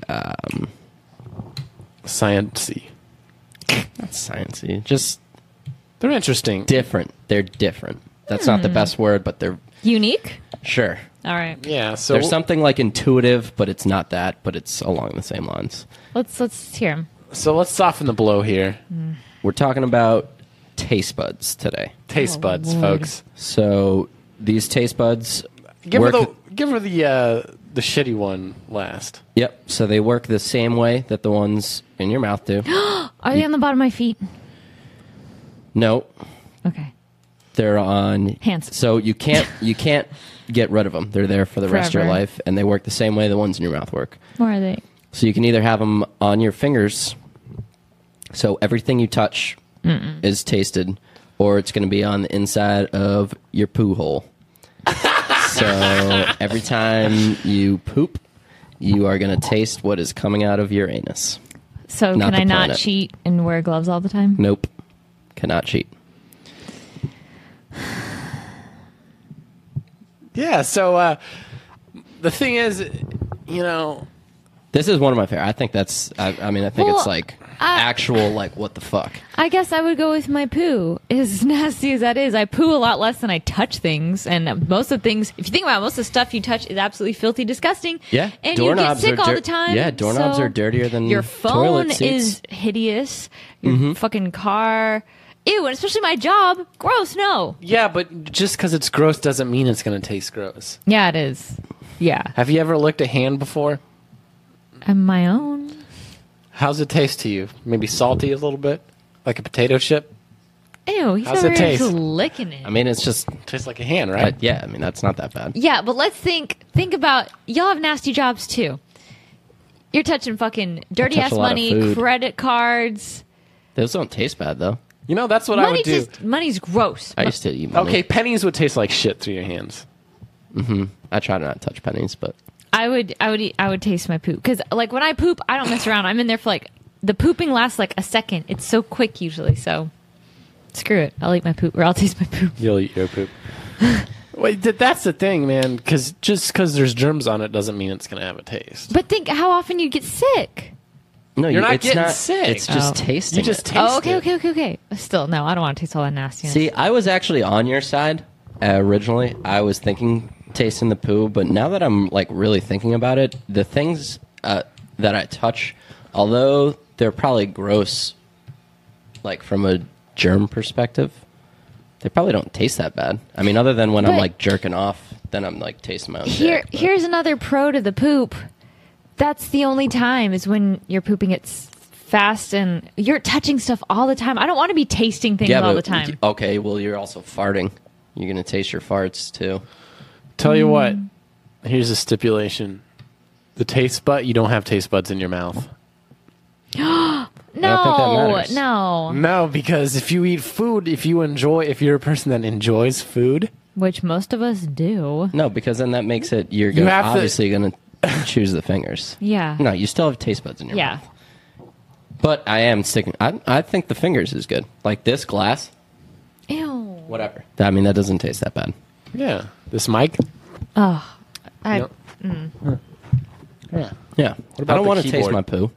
Science-y. not sciencey, just They're interesting. different. They're different. That's not the best word, but they're Unique? sure. All right. Yeah, so There's something like intuitive, but it's not that, but it's along the same lines. Let's hear them. so let's soften the blow here. We're talking about taste buds today. Taste buds, Lord. folks. So these taste buds Give her work. the shitty one last. Yep. So they work the same way that the ones in your mouth do. Are they on the bottom of my feet? No, Okay. they're on Hands. So you can't get rid of them. They're there for the rest of your Forever. life, and they work the same way the ones in your mouth work. Or are they? So you can either have them on your fingers, so everything you touch is tasted, or it's going to be on the inside of your poo hole. So every time you poop, you are going to taste what is coming out of your anus. So Not can the I not planet. cheat and wear gloves all the time? Nope. Cannot cheat. Yeah, so the thing is, This is one of my favorite. I think that's, I think Well, it's like actual, like, what the fuck? I guess I would go with my poo. As nasty as that is, I poo a lot less than I touch things, and most of the things, if you think about it, most of the stuff you touch is absolutely filthy, disgusting. Yeah, and you get sick all the time. Yeah, doorknobs so are dirtier than your phone toilet seats. is hideous. Your fucking car, ew, and especially my job, gross. No, yeah, but just because it's gross doesn't mean it's going to taste gross. yeah, it is. Yeah, Have you ever licked a hand before? I'm my own. How's it taste to you? Maybe salty a little bit, like a potato chip. Ew, he's How's over it here taste? licking it. I mean, it's just, Tastes like a hand, right? yeah, I mean, that's not that bad. Yeah, but let's think about y'all have nasty jobs too. You're touching fucking dirty touch ass a lot of money, food. credit cards. Those don't taste bad, though. That's what I would do. Money's gross. I used to eat money. Okay, pennies would taste like shit through your hands. I try to not touch pennies, but I would taste my poop because like when I poop, I don't mess around. I'm in there for like the pooping lasts like a second. It's so quick usually. So screw it. I'll eat my poop or I'll taste my poop. You'll eat your poop. Wait, that's the thing, man. Because just because there's germs on it doesn't mean it's going to have a taste. But think how often you get sick. no, You're not it's getting not sick. It's just Oh. tasting. You just it. taste Oh, okay, it. okay. Still, no, I don't want to taste all that nastiness. See, I was actually on your side originally. I was thinking tasting the poo, but now that I'm like really thinking about it, the things that I touch, although they're probably gross, like from a germ perspective, they probably don't taste that bad. I mean, other than when I'm But- like jerking off, then I'm like tasting my own Here, dick, but- here's anher pro to the poop. That's the only time is when you're pooping. It's fast and you're touching stuff all the time. I don't want to be tasting things all the time. Okay, well, you're also farting. You're going to taste your farts, too. Tell you what, here's a stipulation. The taste bud, you don't have taste buds in your mouth. I don't think that matters. No. No, because if you eat food, if you're a person that enjoys food, Which most of us do. No, because then that makes it, you're You have to- obviously going to choose the fingers. Yeah. No, you still have taste buds in your Yeah. mouth. But I am sticking, I think the fingers is good. Like this glass, Ew. whatever. I mean, that doesn't taste that bad. yeah, this mic. I, Yep. Yeah. Yeah. about I don't the want to taste keyboard? my poo.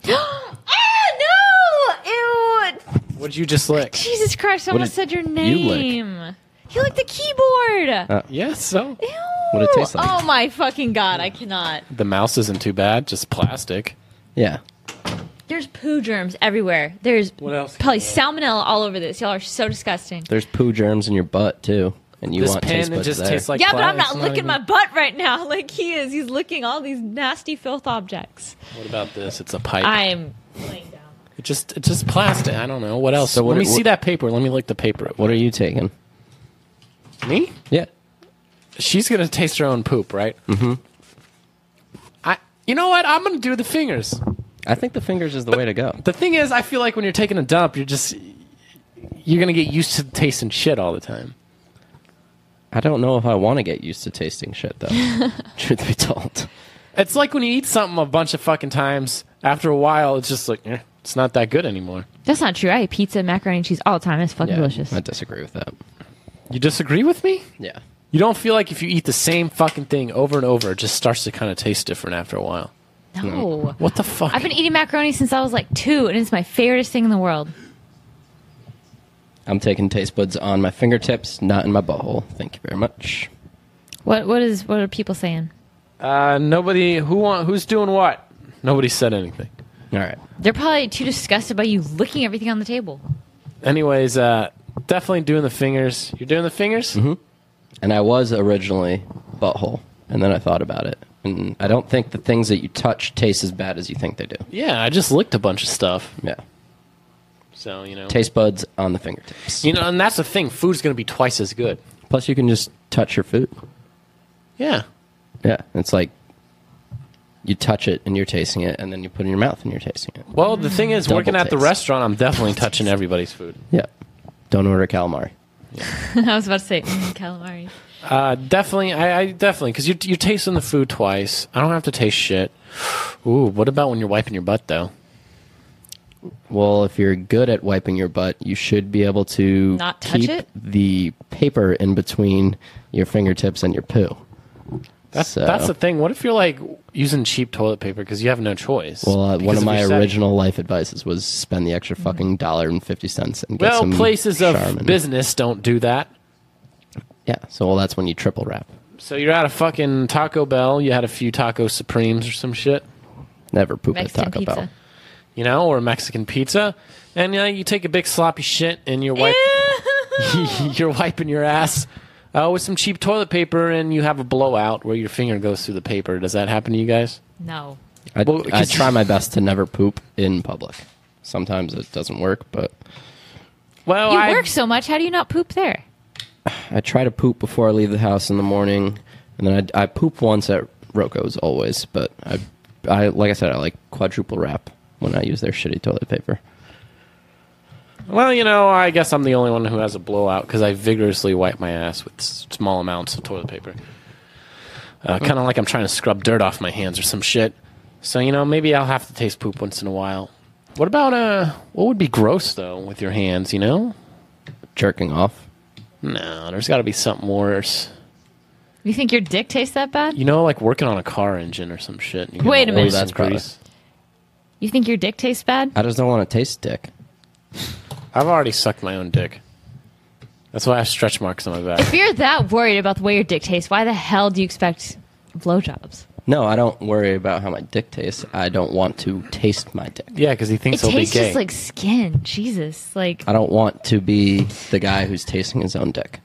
no! Ew! What'd you just lick? Jesus Christ, someone did said your you lick? name. You licked the keyboard. Yes, so Ew. What'd it taste like? Oh my fucking God, I cannot. the mouse isn't too bad, just plastic. Yeah. There's poo germs everywhere. There's What else? probably salmonella all over this. Y'all are so disgusting. There's poo germs in your butt, too. And you This want pen, taste it buds just there. tastes like Yeah, but I'm plastic. not licking my butt right now like he is. He's licking all these nasty filth objects. What about this? It's a pipe. I'm laying down. It's just plastic. I don't know. What else? So what- Let me see what- that paper. Let me lick the paper. What are you taking? Me? Yeah. She's gonna taste her own poop, right? Mm-hmm. You know what? I'm gonna do the fingers. I think the fingers is the way to go. The thing is, I feel like when you're taking a dump, you're gonna get used to tasting shit all the time. I don't know if I want to get used to tasting shit, though. Truth be told. It's like when you eat something a bunch of fucking times. After a while, it's just like it's not that good anymore. That's not true. I eat pizza, macaroni, and cheese all the time. It's fucking Yeah, delicious. I disagree with that. You disagree with me? Yeah. You don't feel like if you eat the same fucking thing over and over, it just starts to kind of taste different after a while. No. What the fuck? I've been eating macaroni since I was like 2, and it's my favorite thing in the world. I'm taking taste buds on my fingertips, not in my butthole. Thank you very much. What are people saying? Nobody. Who's doing what? Nobody said anything. All right. They're probably too disgusted by you licking everything on the table. Anyways, definitely doing the fingers. You're doing the fingers? Mm-hmm. And I was originally butthole, and then I thought about it. And I don't think the things that you touch taste as bad as you think they do. Yeah, I just licked a bunch of stuff. Yeah. So, Taste buds on the fingertips. and that's the thing. Food's going to be twice as good. Plus, you can just touch your food. Yeah. Yeah. It's like you touch it and you're tasting it, and then you put it in your mouth and you're tasting it. Well, the thing is, Double working at the taste. restaurant, I'm definitely touching everybody's food. Yeah. Don't order calamari. I was about to say calamari. Definitely, I definitely, because you're tasting the food twice. I don't have to taste shit. Ooh, what about when you're wiping your butt, though? Well, if you're good at wiping your butt, you should be able to Not touch keep it? the paper in between your fingertips and your poo. That's the thing. What if you're like using cheap toilet paper because you have no choice? Well, one Because of my your setting. original life advices was spend the extra fucking $1.50 and get Well, some places of Charmin. business don't do that. Yeah, so that's when you triple wrap. So you're at a fucking Taco Bell. You had a few Taco Supremes or some shit, Never poop Mexican at Taco pizza. Bell. or Mexican pizza, and you take a big sloppy shit and you're you're wiping your ass with some cheap toilet paper, and you have a blowout where your finger goes through the paper. Does that happen to you guys? No. I Well, 'cause- try my best to never poop in public. Sometimes it doesn't work, but Well, You work so much. How do you not poop there? I try to poop before I leave the house in the morning, and then I poop once at Rocco's always. But I like I said, I like quadruple wrap when I use their shitty toilet paper. Well, I guess I'm the only one who has a blowout because I vigorously wipe my ass with small amounts of toilet paper. Kind of like I'm trying to scrub dirt off my hands or some shit. So, maybe I'll have to taste poop once in a while. What about, what would be gross, though, with your hands, Jerking off. No, there's got to be something worse. You think your dick tastes that bad? Like working on a car engine or some shit. You get Wait a all minute. oils That's and grease. You think your dick tastes bad? I just don't want to taste dick. I've already sucked my own dick. That's why I have stretch marks on my back. If you're that worried about the way your dick tastes, why the hell do you expect blowjobs? No, I don't worry about how my dick tastes. I don't want to taste my dick. Yeah, because he thinks It he'll be tastes gay. just like skin. Jesus. Like, I don't want to be the guy who's tasting his own dick.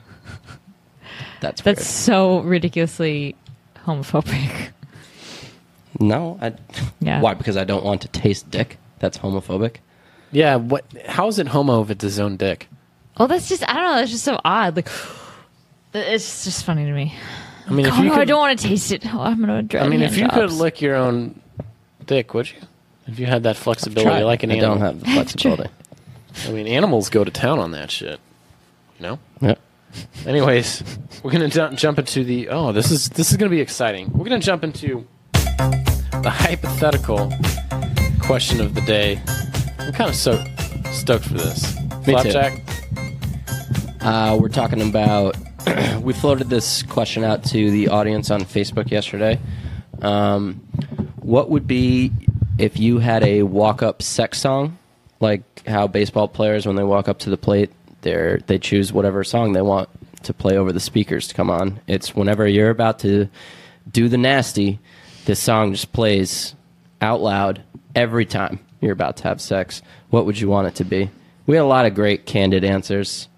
That's weird. so ridiculously homophobic. No, Yeah. Why? Because I don't want to taste dick. that's homophobic? Yeah, what? How is it homo if it's his own dick? Well, that's just, I don't know, that's just so odd. Like, it's just funny to me. I mean, if Oh, you no, could, I don't want to taste it. Oh, I'm going to dread I mean, if you could handjobs. lick your own dick, would you? If you had that flexibility, like an I animal. don't have the flexibility. I mean, animals go to town on that shit. You know. Yep. Anyways, we're gonna jump into the. Oh, this is gonna be exciting. We're gonna jump into the hypothetical question of the day. I'm kind of so stoked for this. Me too. Flapjack. We're talking about. We floated this question out to the audience on Facebook yesterday. What would be if you had a walk-up sex song, like how baseball players, when they walk up to the plate, they choose whatever song they want to play over the speakers to come on. It's whenever you're about to do the nasty, this song just plays out loud every time you're about to have sex. What would you want it to be? We had a lot of great candid answers.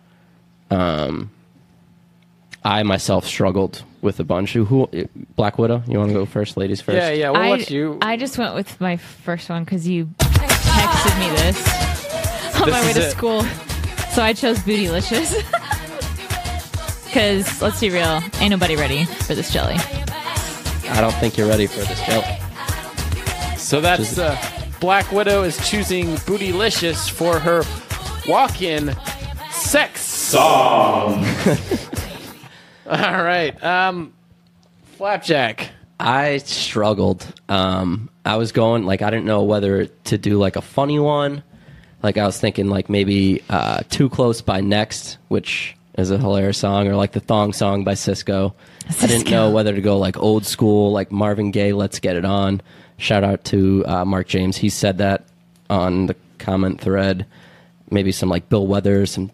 I myself struggled with a bunch. Who Black Widow? You want to go first, ladies first? Yeah. We'll let you. I just went with my first one because you texted me this on my way is to it. school. So I chose Bootylicious. Because, let's be real, ain't nobody ready for this jelly. I don't think you're ready for this jelly. So that's Black Widow is choosing Bootylicious for her walk-in sex song. All right, Flapjack. I struggled. I was going, like, I didn't know whether to do, like, a funny one. Like, I was thinking, like, maybe Too Close by Next, which is a hilarious song, or, like, the Thong Song by Cisco. I didn't know whether to go, like, old school, like Marvin Gaye, Let's Get It On. Shout out to Mark James. He said that on the comment thread. Maybe some, like, Bill Weathers and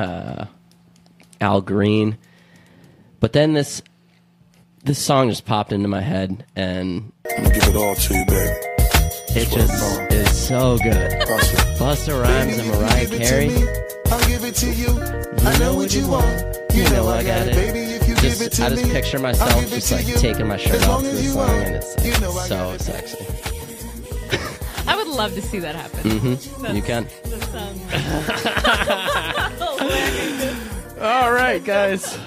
Al Green. But then this song just popped into my head, and I'm gonna give it all to you, babe. it just is so good. Busta Rhymes and Mariah Carey. I'll give it to you. I know what you want. You know I got it. Baby, if you give it to I just me, picture I'll myself give it just to like you. taking my shirt As off long to as the you song, want. and it's You like, know I so got it. sexy. I would love to see that happen. You can. All right, guys.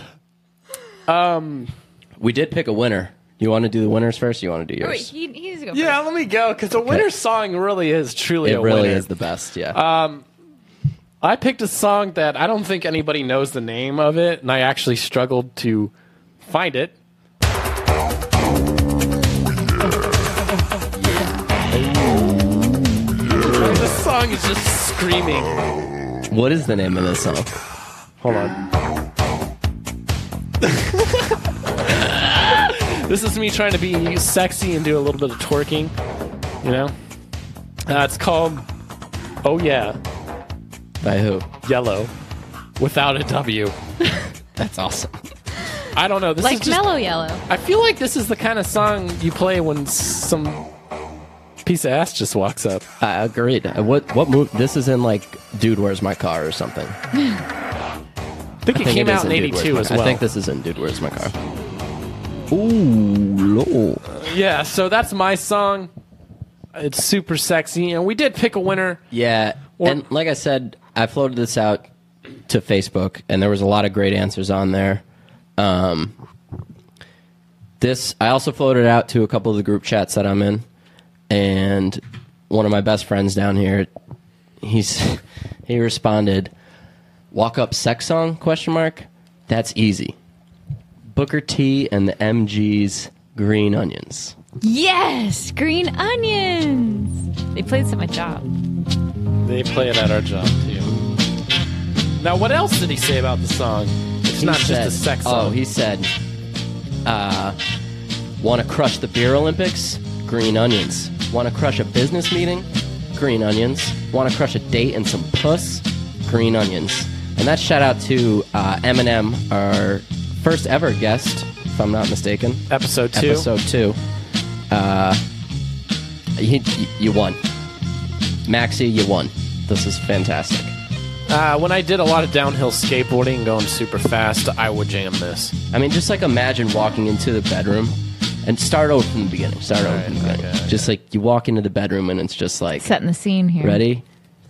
We did pick a winner. You want to do the winners first? Or you want to do yours? Wait, he needs to go Yeah, first. let me go because the winner's song really is truly it a really winner. is the best. Yeah. I picked a song that I don't think anybody knows the name of it, and I actually struggled to find it. This song is just screaming. What is the name of this song? Hold on. This is me trying to be sexy and do a little bit of twerking, you know? It's called Oh Yeah, By who? Yellow, without a W. That's awesome. I don't know. This Like is just, Mellow Yellow. I feel like this is the kind of song you play when some piece of ass just walks up. I agreed. What movie? This is in like Dude, Where's My Car or something. I think it I think came it is out in Dude, Where's 82 My- as well. I think this is in Dude, Where's My Car. Ooh, lol. Yeah, so that's my song. It's super sexy, and we did pick a winner. Yeah, and like I said, I floated this out to Facebook, and there was a lot of great answers on there. This I also floated out to a couple of the group chats that I'm in, and one of my best friends down here, he responded, "Walk up sex song? ? That's easy. Booker T and the MGs, Green Onions." Yes! Green Onions! They played this at my job. They play it at our job, too. Now, what else did he say about the song? It's not just a sex song. Oh, he said, want to crush the beer Olympics? Green Onions. Want to crush a business meeting? Green Onions. Want to crush a date and some puss? Green Onions. And that's shout out to Eminem, our first ever guest, if I'm not mistaken. Episode 2. Episode 2. You won. Maxie, you won. This is fantastic. When I did a lot of downhill skateboarding and going super fast, I would jam this. I mean, just like imagine walking into the bedroom And start over from the beginning. Just like you walk into the bedroom and it's just like Setting the scene here. ready.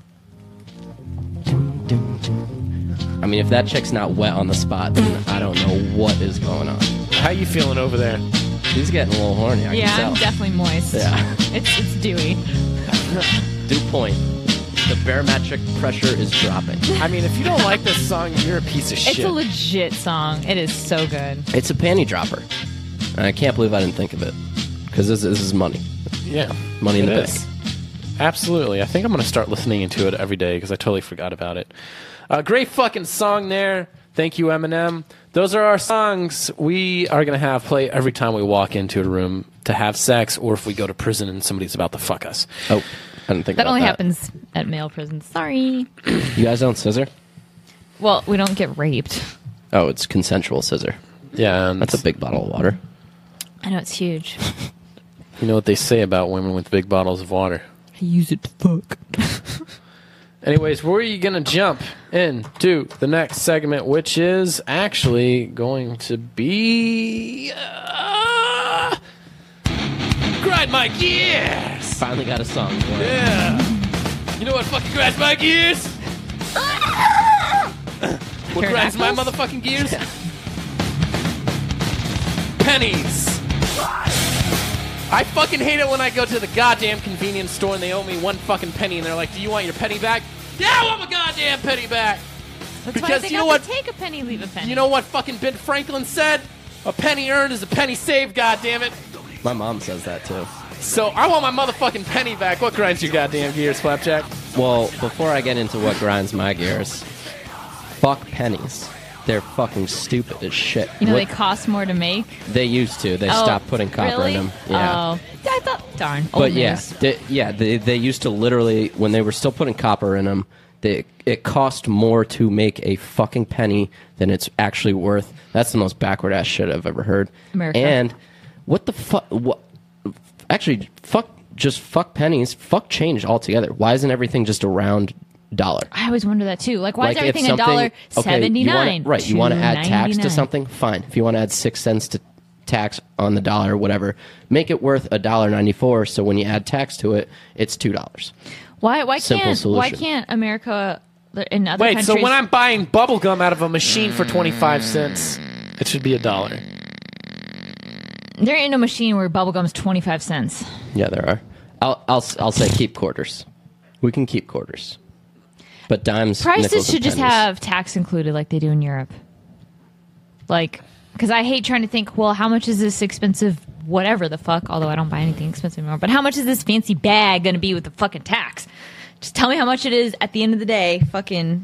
I mean, if that chick's not wet on the spot, then I don't know what is going on. How you feeling over there? He's getting a little horny. I Yeah, can I'm tell. definitely moist. Yeah. It's dewy. Dew point. The barometric pressure is dropping. I mean, if you don't like this song, you're a piece of It's shit. a legit song. It is so good. It's a panty dropper. And I can't believe I didn't think of it. Because this is money. Yeah. Money in It the is. bank. Absolutely. I think I'm going to start listening to it every day because I totally forgot about it. Great fucking song there. Thank you, Eminem. Those are our songs we are going to have play every time we walk into a room to have sex or if we go to prison and somebody's about to fuck us. Oh, I didn't think That about only that. happens at male prisons. Sorry. You guys don't scissor? Well, we don't get raped. Oh, it's consensual scissor. Yeah, and That's a big bottle of water. I know it's huge. you know what they say about women with big bottles of water. I use it to fuck. Anyways, where are you going to jump into the next segment, which is actually going to be... Grind my gears! Finally got a song for it. Yeah! You know what fucking grinds my gears? What grinds my motherfucking gears? Pennies! I fucking hate it when I go to the goddamn convenience store and they owe me one fucking penny and they're like, do you want your penny back? Yeah, I want my goddamn penny back! That's Because why they you know got what- to take a penny, leave a penny. You know what fucking Ben Franklin said? A penny earned is a penny saved, goddammit. My mom says that too. So I want my motherfucking penny back. What grinds your goddamn gears, Flapjack? Well, before I get into what grinds my gears, fuck pennies. They're fucking stupid as shit. You know What- they cost more to make. they used to. They Oh, stopped putting copper really? in them. Yeah. Oh, I thought. Darn. Old But yeah, news. they used to literally, when they were still putting copper in them, it cost more to make a fucking penny than it's actually worth. That's the most backward ass shit I've ever heard. America. And what the fuck? What? Actually, fuck pennies. Fuck change altogether. Why isn't everything just a round dollar? I always wonder that too. Like, why is Like, if everything something- $1.79? Right, you want to add tax to $2.99. something? Fine. If you want to add 6 cents to tax on the dollar or whatever, make it worth $1.94. So when you add tax to it, it's $2. Why Simple can't solution. America in other Wait, countries? so when I'm buying bubble gum out of a machine for 25 cents, it should be $1. there ain't no machine where bubblegum's 25 cents. Yeah, there are. I'll say keep quarters. We can keep quarters, but dimes. Prices nickels, and should just pennies. have tax included, like they do in Europe. Like, because I hate trying to think. Well, how much is this expensive? Whatever the fuck. Although I don't buy anything expensive anymore. But how much is this fancy bag going to be with the fucking tax? Just tell me how much it is at the end of the day. Fucking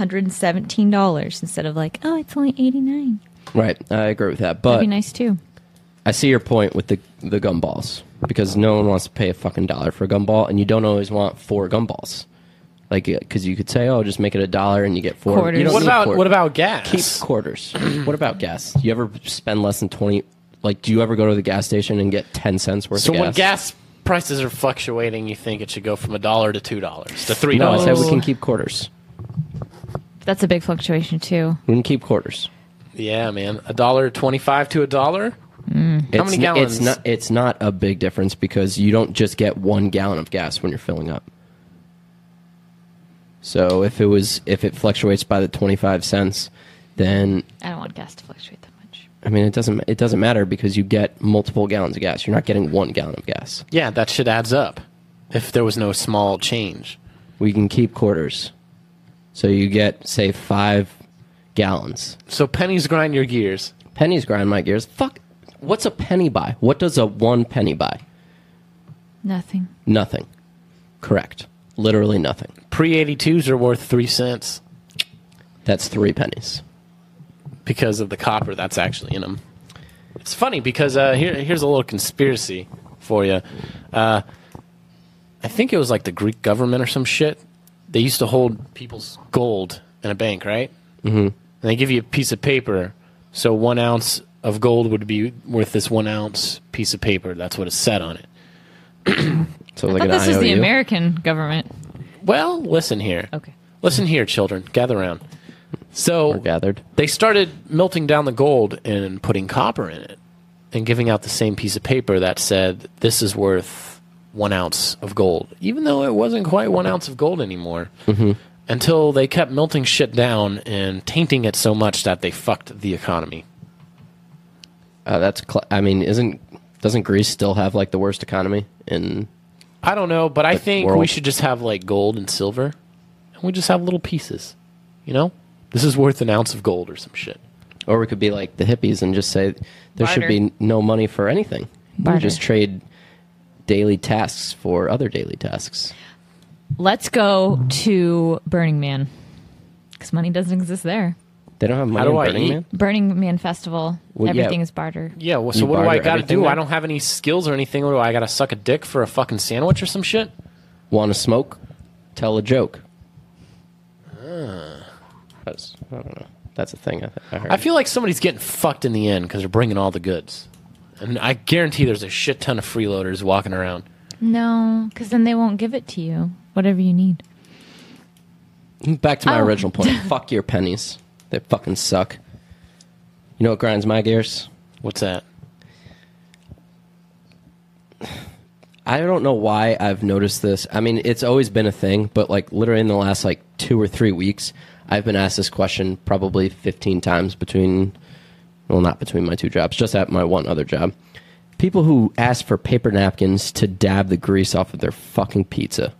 $117 instead of like, oh, it's only $89. Right, I agree with that. That'd But be nice too. I see your point with the gumballs because no one wants to pay a fucking dollar for a gumball, and you don't always want 4 gumballs. Like, because you could say, "Oh, just make it $1 and you get 4." Quarters. You don't What need about quarters. what about gas? Keep quarters. What about gas? Do you ever spend less than 20? Like, do you ever go to the gas station and get 10 cents worth So of gas? when gas prices are fluctuating, you think it should go from $1 to $2 to $3? No, I said we can keep quarters. That's a big fluctuation too. We can keep quarters. Yeah, man, $1.25 to $1. How many gallons? It's not a big difference because you don't just get 1 gallon of gas when you're filling up. So if it fluctuates by the 25 cents, then I don't want gas to fluctuate that much. I mean it doesn't matter because you get multiple gallons of gas. You're not getting 1 gallon of gas. Yeah, that shit adds up. If there was no small change. We can keep quarters. So you get say 5 gallons. So pennies grind your gears. Pennies grind my gears. Fuck. What's a penny buy? What does a 1 penny buy? Nothing. Nothing. Correct. Literally nothing. Pre-82s are worth 3 cents That's 3 pennies. because of the copper that's actually in them. It's funny because here's a little conspiracy for you. I think it was like the Greek government or some shit. They used to hold people's gold in a bank, right? Mm-hmm. And they give you a piece of paper, so 1 ounce of gold would be worth this 1 ounce piece of paper. That's what is said on it. So I like thought an this was the IOU. American government. Well, listen here. Okay. Listen here, children. Gather around. So We're gathered. they started melting down the gold and putting copper in it. and giving out the same piece of paper that said, this is worth 1 ounce of gold, even though it wasn't quite 1 ounce of gold anymore, until they kept melting shit down and tainting it so much that they fucked the economy. Doesn't Greece still have like the worst economy in? I don't know, but I think world? we should just have like gold and silver, and we just have little pieces. You know, this is worth 1 ounce of gold or some shit. Or we could be like the hippies and just say there should be no money for anything. We just trade daily tasks for other daily tasks. Let's go to Burning Man, because money doesn't exist there. They don't have money How do in I Burning eat? Man? Burning Man Festival, Well, yeah. everything is barter. Yeah, well, so You what do I barter got to everything do? there? I don't have any skills or anything. What do I got to suck a dick for a fucking sandwich or some shit? Want to smoke? Tell a joke. Ah. I don't know. That's a thing I heard. I feel like somebody's getting fucked in the end because they're bringing all the goods. And I guarantee there's a shit ton of freeloaders walking around. No, because then they won't give it to you. Whatever you need. Back to my Oh. original point. Fuck your pennies. They fucking suck. You know what grinds my gears? What's that? I don't know why I've noticed this. I mean, it's always been a thing, but like literally in the last like 2 or 3 weeks, I've been asked this question probably 15 times not between my 2 jobs, just at my one other job. People who ask for paper napkins to dab the grease off of their fucking pizza.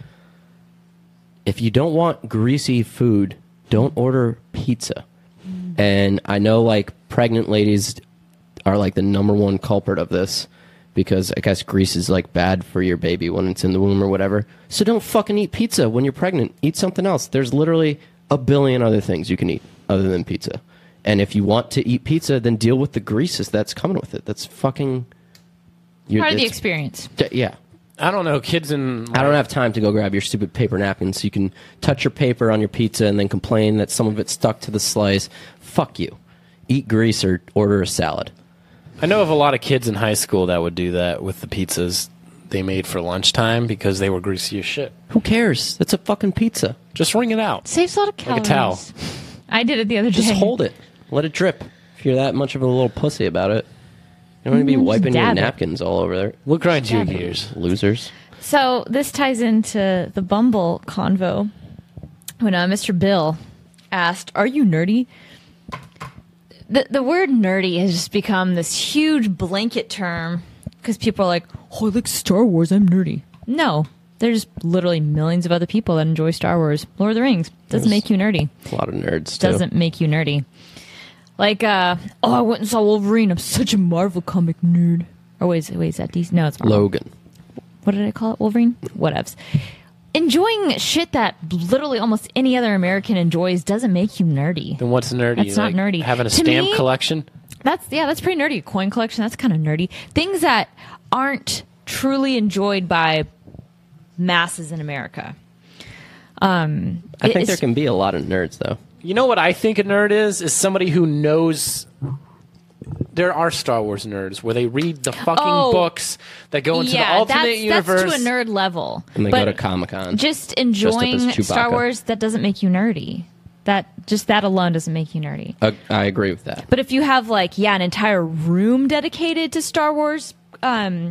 If you don't want greasy food, don't order pizza. And I know like pregnant ladies are like the number one culprit of this because I guess grease is like bad for your baby when it's in the womb or whatever. So don't fucking eat pizza when you're pregnant. Eat something else. There's literally a billion other things you can eat other than pizza. And if you want to eat pizza, then deal with the greases that's coming with it. That's fucking... Part of the experience. Yeah. I don't know. Kids in... I don't have time to go grab your stupid paper napkin so you can touch your paper on your pizza and then complain that some of it stuck to the slice. Fuck you. Eat grease or order a salad. I know of a lot of kids in high school that would do that with the pizzas they made for lunchtime because they were greasy as shit. Who cares? That's a fucking pizza. Just wring it out. Saves a lot of Like a calories. towel. I did it the other day. Just hold it. Let it drip. If you're that much of a little pussy about it. You don't want to be Just wiping your dab it. napkins all over there. What grinds your Dab it. gears? Losers. So this ties into the Bumble convo when Mr. Bill asked, "Are you nerdy?" The word nerdy has just become this huge blanket term because people are like, "Oh, I like Star Wars. I'm nerdy." No, there's literally millions of other people that enjoy Star Wars. Lord of the Rings doesn't make you nerdy. A lot of nerds, too. Doesn't make you nerdy. Like, I went and saw Wolverine. I'm such a Marvel comic nerd. Or wait, is that DC? No, it's Marvel. Logan. What did I call it? Wolverine? Whatevs. Enjoying shit that literally almost any other American enjoys doesn't make you nerdy. Then what's nerdy? That's not nerdy. Having a To stamp me- collection? That's pretty nerdy. Coin collection, that's kind of nerdy. Things that aren't truly enjoyed by masses in America. I think there can be a lot of nerds, though. You know what I think a nerd is? Is somebody who knows... There are Star Wars nerds where they read the fucking books that go into the alternate universe. That's to a nerd level. And they But go to Comic-Con. just up enjoying as Chewbacca. Star Wars, that doesn't make you nerdy. That alone doesn't make you nerdy. I agree with that. But if you have an entire room dedicated to Star Wars, Or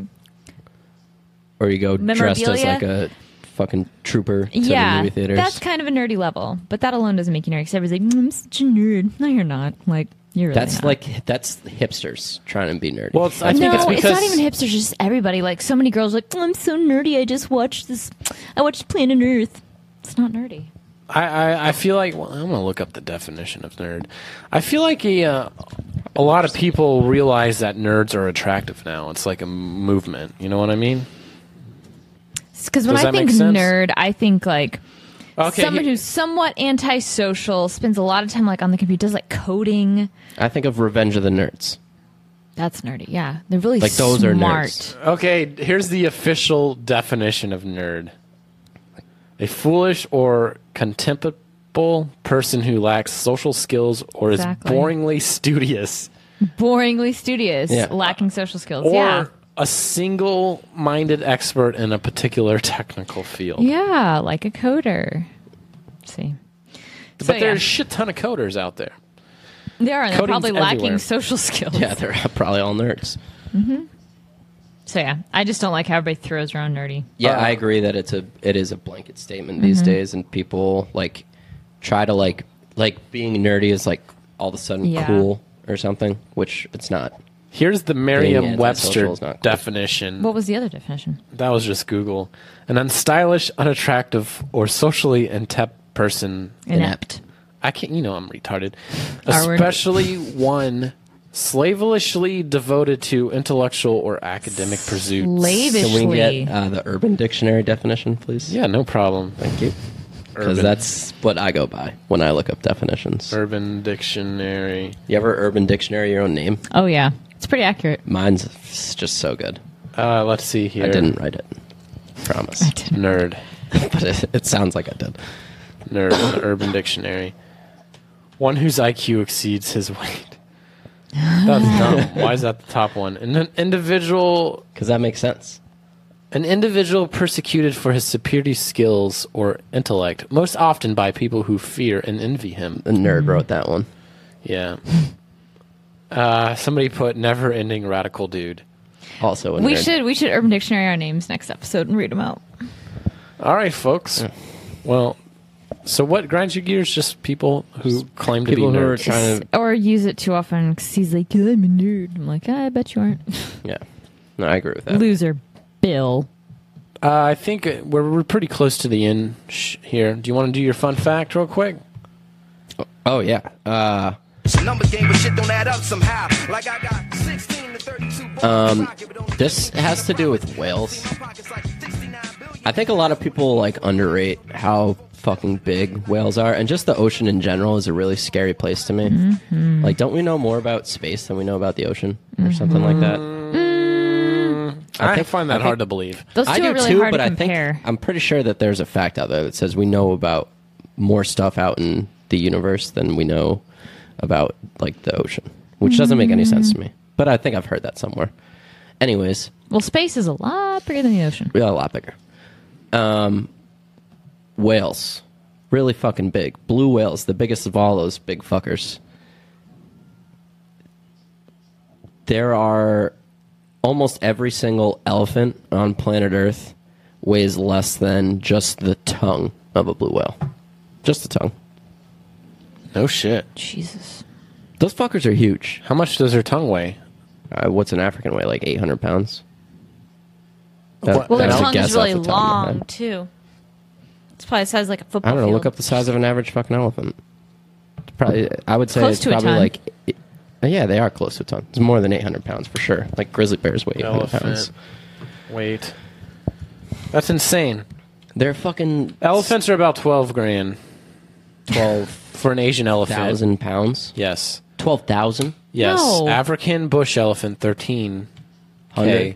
you go dressed as Memorabilia? like a fucking trooper to the yeah, movie theaters. that's kind of a nerdy level. But that alone doesn't make you nerdy. Because everybody's like, I'm such a nerd. No, you're not. Like, you're really not. That's hipsters trying to be nerdy. Well, I think it's because... not even hipsters. Just everybody. Like so many girls, are like, I'm so nerdy. I just watched this. I watched Planet Earth. It's not nerdy. I feel like... Well, I'm going to look up the definition of nerd. I feel like a lot of people realize that nerds are attractive now. It's like a movement. You know what I mean? Because when Does I that think make sense? nerd, I think like Okay, someone who's somewhat antisocial, spends a lot of time like on the computer, does like coding. I think of Revenge of the Nerds. That's nerdy. Yeah, they're really Like, those are smart. nerds. Okay, here's the official definition of nerd. A foolish or contemptible person who lacks social skills or Exactly. is boringly studious. Boringly studious, Yeah. lacking social skills. Or yeah, a single-minded expert in a particular technical field. yeah, like a coder. Let's see, But So, yeah. there's a shit ton of coders out there. They are, and they're Coding's probably lacking everywhere. social skills. Yeah, they're probably all nerds. So yeah, I just don't like how everybody throws around nerdy. Yeah, I agree that it is a blanket statement these days, and people like try to like being nerdy is like all of a sudden Yeah. cool or something, which it's not. Here's the Merriam-Webster antisocial is not cool. definition. What was the other definition? That was just Google. An unstylish, unattractive, or socially inept person. Inept. I can't. I'm retarded. R word. Especially one slavishly devoted to intellectual or academic pursuits. Can Slavishly. we get the Urban Dictionary definition, please? Yeah, no problem. Thank you. Because Urban. that's what I go by when I look up definitions. Urban Dictionary. You ever Urban Dictionary your own name? Oh yeah, it's pretty accurate. Mine's just so good. Let's see here. I didn't write it. Promise. Nerd. But it sounds like I did. Nerd. Urban Dictionary. One whose IQ exceeds his weight. That's dumb. Why is that the top one? An individual Because that makes sense. An individual persecuted for his superior skills or intellect, most often by people who fear and envy him. The nerd wrote that one. Yeah. Somebody put never-ending radical dude. Also a We nerd. should Urban Dictionary our names next episode and read them out. All right, folks. Well, so what grinds your gears? Just people who claim to People be who are nerds. trying to... Or use it too often because he's like, I'm a nerd. I'm like, I bet you aren't. Yeah. No, I agree with that. Loser, Bill. I think we're pretty close to the end here. Do you want to do your fun fact real quick? Oh, yeah. Numbers game, but shit don't add up somehow. Like I got 16 to 32. This has to do with whales. I think a lot of people like underrate how fucking big whales are, and just the ocean in general is a really scary place to me. Mm-hmm. Like, don't we know more about space than we know about the ocean, or something like that? I find that hard to believe. Those two I do are really too, hard but to I compare. think I'm pretty sure that there's a fact out there that says we know about more stuff out in the universe than we know about like the ocean, which doesn't make any sense to me. But I think I've heard that somewhere. Anyways, Well, space is a lot bigger than the ocean. a lot bigger. Whales, really fucking big. Blue whales, the biggest of all those big fuckers. There are almost every single elephant on planet Earth weighs less than just the tongue of a blue whale. Just the tongue. No shit. Jesus. Those fuckers are huge. How much does her tongue weigh? What's an African weigh? Like 800 pounds? Well, their That's a tongue guess is really off the top of my long, head. too. It's probably the size of like a football I don't know. field. Look up the size of an average fucking elephant. It's probably, I would say Close it's to a probably ton. like. Yeah, they are close to a ton. It's more than 800 pounds for sure. Like grizzly bears weigh 800 pounds. Elephant. Wait. That's insane. They're fucking Elephants are about 12 grand 12,000 for an Asian elephant. pounds. Yes. 12,000. Yes. No. African bush elephant, 13,000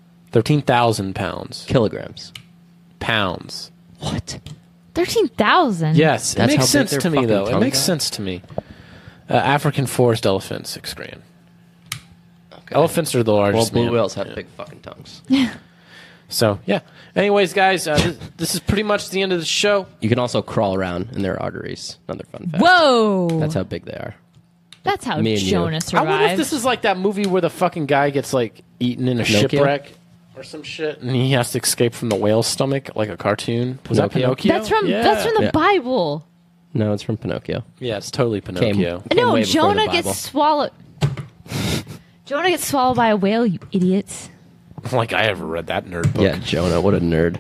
pounds. Kilograms. Pounds. What? 13,000? Yes. It That's makes how big sense their to me, fucking though. It tongues makes are? sense to me. African forest elephant, 6 grand. Elephants are the Well, largest. blue mammal. whales have Yeah. big fucking tongues. So, yeah. Anyways, guys, this is pretty much the end of the show. You can also crawl around in their arteries. Another fun fact. Whoa! That's how big they are. That's how Me and you. Jonah I survived. wonder if this is like that movie where the fucking guy gets like eaten in a Pinocchio? shipwreck or some shit, and he has to escape from the whale's stomach like a cartoon. Was that Pinocchio? Pinocchio? That's from Yeah. the Yeah. Bible. No, it's from Pinocchio. Yeah, it's totally Pinocchio. Came No, way before Jonah the Bible. gets swallowed. Jonah gets swallowed by a whale, you idiots. Like I ever read that nerd book. Yeah, Jonah. What a nerd.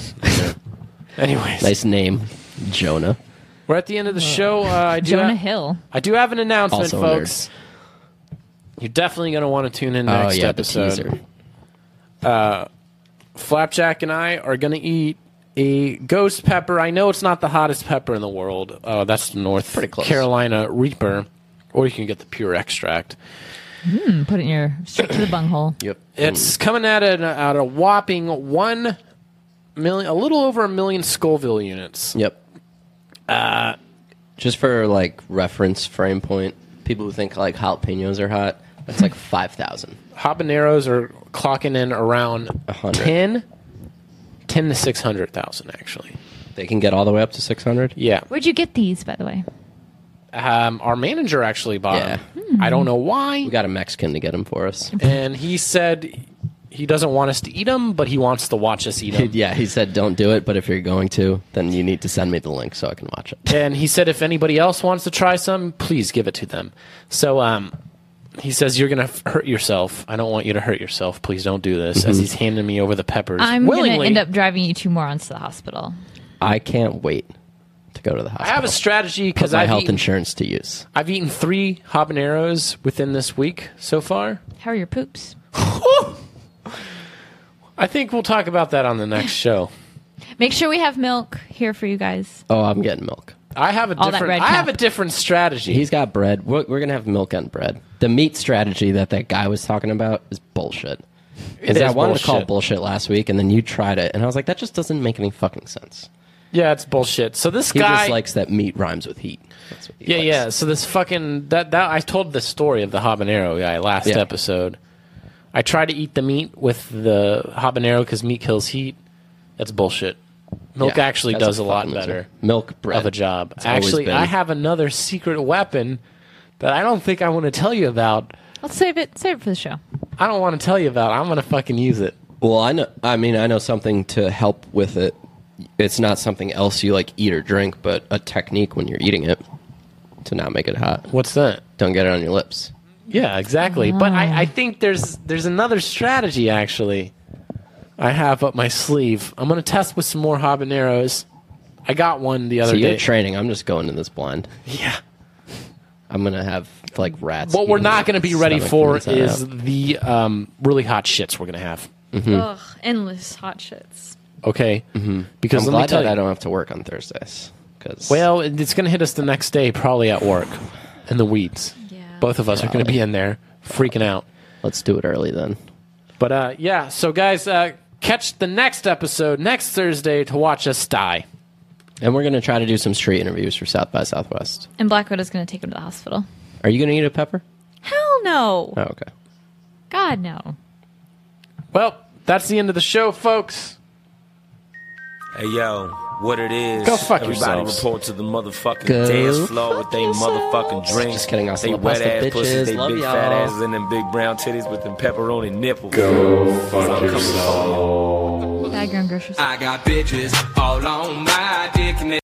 Anyways, Nice name, Jonah. we're at the end of the show. I do Jonah Hill. I do have an announcement, Also a folks. You're definitely going to want to tune in Oh next yeah, episode. the teaser. Flapjack and I are going to eat a ghost pepper. I know it's not the hottest pepper in the world. That's the North Pretty close. Carolina Reaper, or you can get the pure extract. Put it in your straight to the bunghole. Yep. It's coming at a whopping 1 million, a little over 1 million Scoville units. Yep. Just for like reference frame point, people who think like jalapenos are hot, that's like 5,000. Habaneros are clocking in around 100. 10 to 600,000 actually. They can get all the way up to 600. Yeah, Where'd you get these, by the way? our manager actually bought Yeah. them. I don't know why. We got a Mexican to get them for us. And he said he doesn't want us to eat them, but he wants to watch us eat them. Yeah, he said don't do it, but if you're going to, then you need to send me the link so I can watch it. And he said if anybody else wants to try some, please give it to them. So he says you're going to hurt yourself. I don't want you to hurt yourself. Please don't do this. As he's handing me over the peppers. I'm going to willingly. end up driving you 2 morons to the hospital. I can't wait to go to the I hospital. have a strategy Put because my I've health eaten, insurance to use. I've eaten 3 habaneros within this week so far. How are your poops? I think we'll talk about that on the next show. Make sure we have milk here for you guys. Oh, I'm getting milk. I have a All that different. red I have a cap. different strategy. He's got bread. We're going to have milk and bread. The meat strategy that guy was talking about is bullshit. It is I wanted to call bullshit. it bullshit last week, and then you tried it, and I was like, that just doesn't make any fucking sense. Yeah, it's bullshit. So this He guy just likes that meat rhymes with heat. That's what he Yeah, likes. yeah. So this fucking that I told the story of the habanero guy last Yeah. episode. I tried to eat the meat with the habanero because meat kills heat. That's bullshit. Milk Yeah, actually that's does a lot fucking better loser. Milk, bread. of a job. It's always Actually, been. I have another secret weapon that I don't think I want to tell you about. Let's save it. Save it for the show. I don't want to tell you about. I'm gonna fucking use it. Well, I know. I mean, I know something to help with it. It's not something else you like eat or drink, but a technique when you're eating it to not make it hot. What's that? Don't get it on your lips. Yeah, exactly. But I think there's another strategy actually I have up my sleeve. I'm gonna test with some more habaneros. I got one the other So you're day. training. I'm just going to this blind. Yeah. I'm gonna have like rats. What we're eating not my going to be ready stomach for from inside is out. the really hot shits we're going to have. Ugh, endless hot shits. Okay? Because I'm let me glad tell that I you. don't have to work on Thursdays. Cause Well, it's going to hit us the next day, probably at work, in the weeds. Yeah. Both of us are going to be in there freaking out. let's do it early then. But yeah, so guys, catch the next episode next Thursday to watch us die. And we're gonna try to do some street interviews for South by Southwest. And Blackwood is going to take him to the hospital. Are you gonna eat a pepper? Hell no. Oh, okay. God, no. Well, that's the end of the show, folks. Hey yo, what it is? Go fuck Everybody yourselves. report to the motherfucking Go dance floor with fuck they motherfucking drinks. Just kidding, They Oslo wet Pasta ass pussies, bitches. they Love big y'all. fat asses, and them big brown titties with them pepperoni nipples. Background grocery store. I got bitches all on my dick and they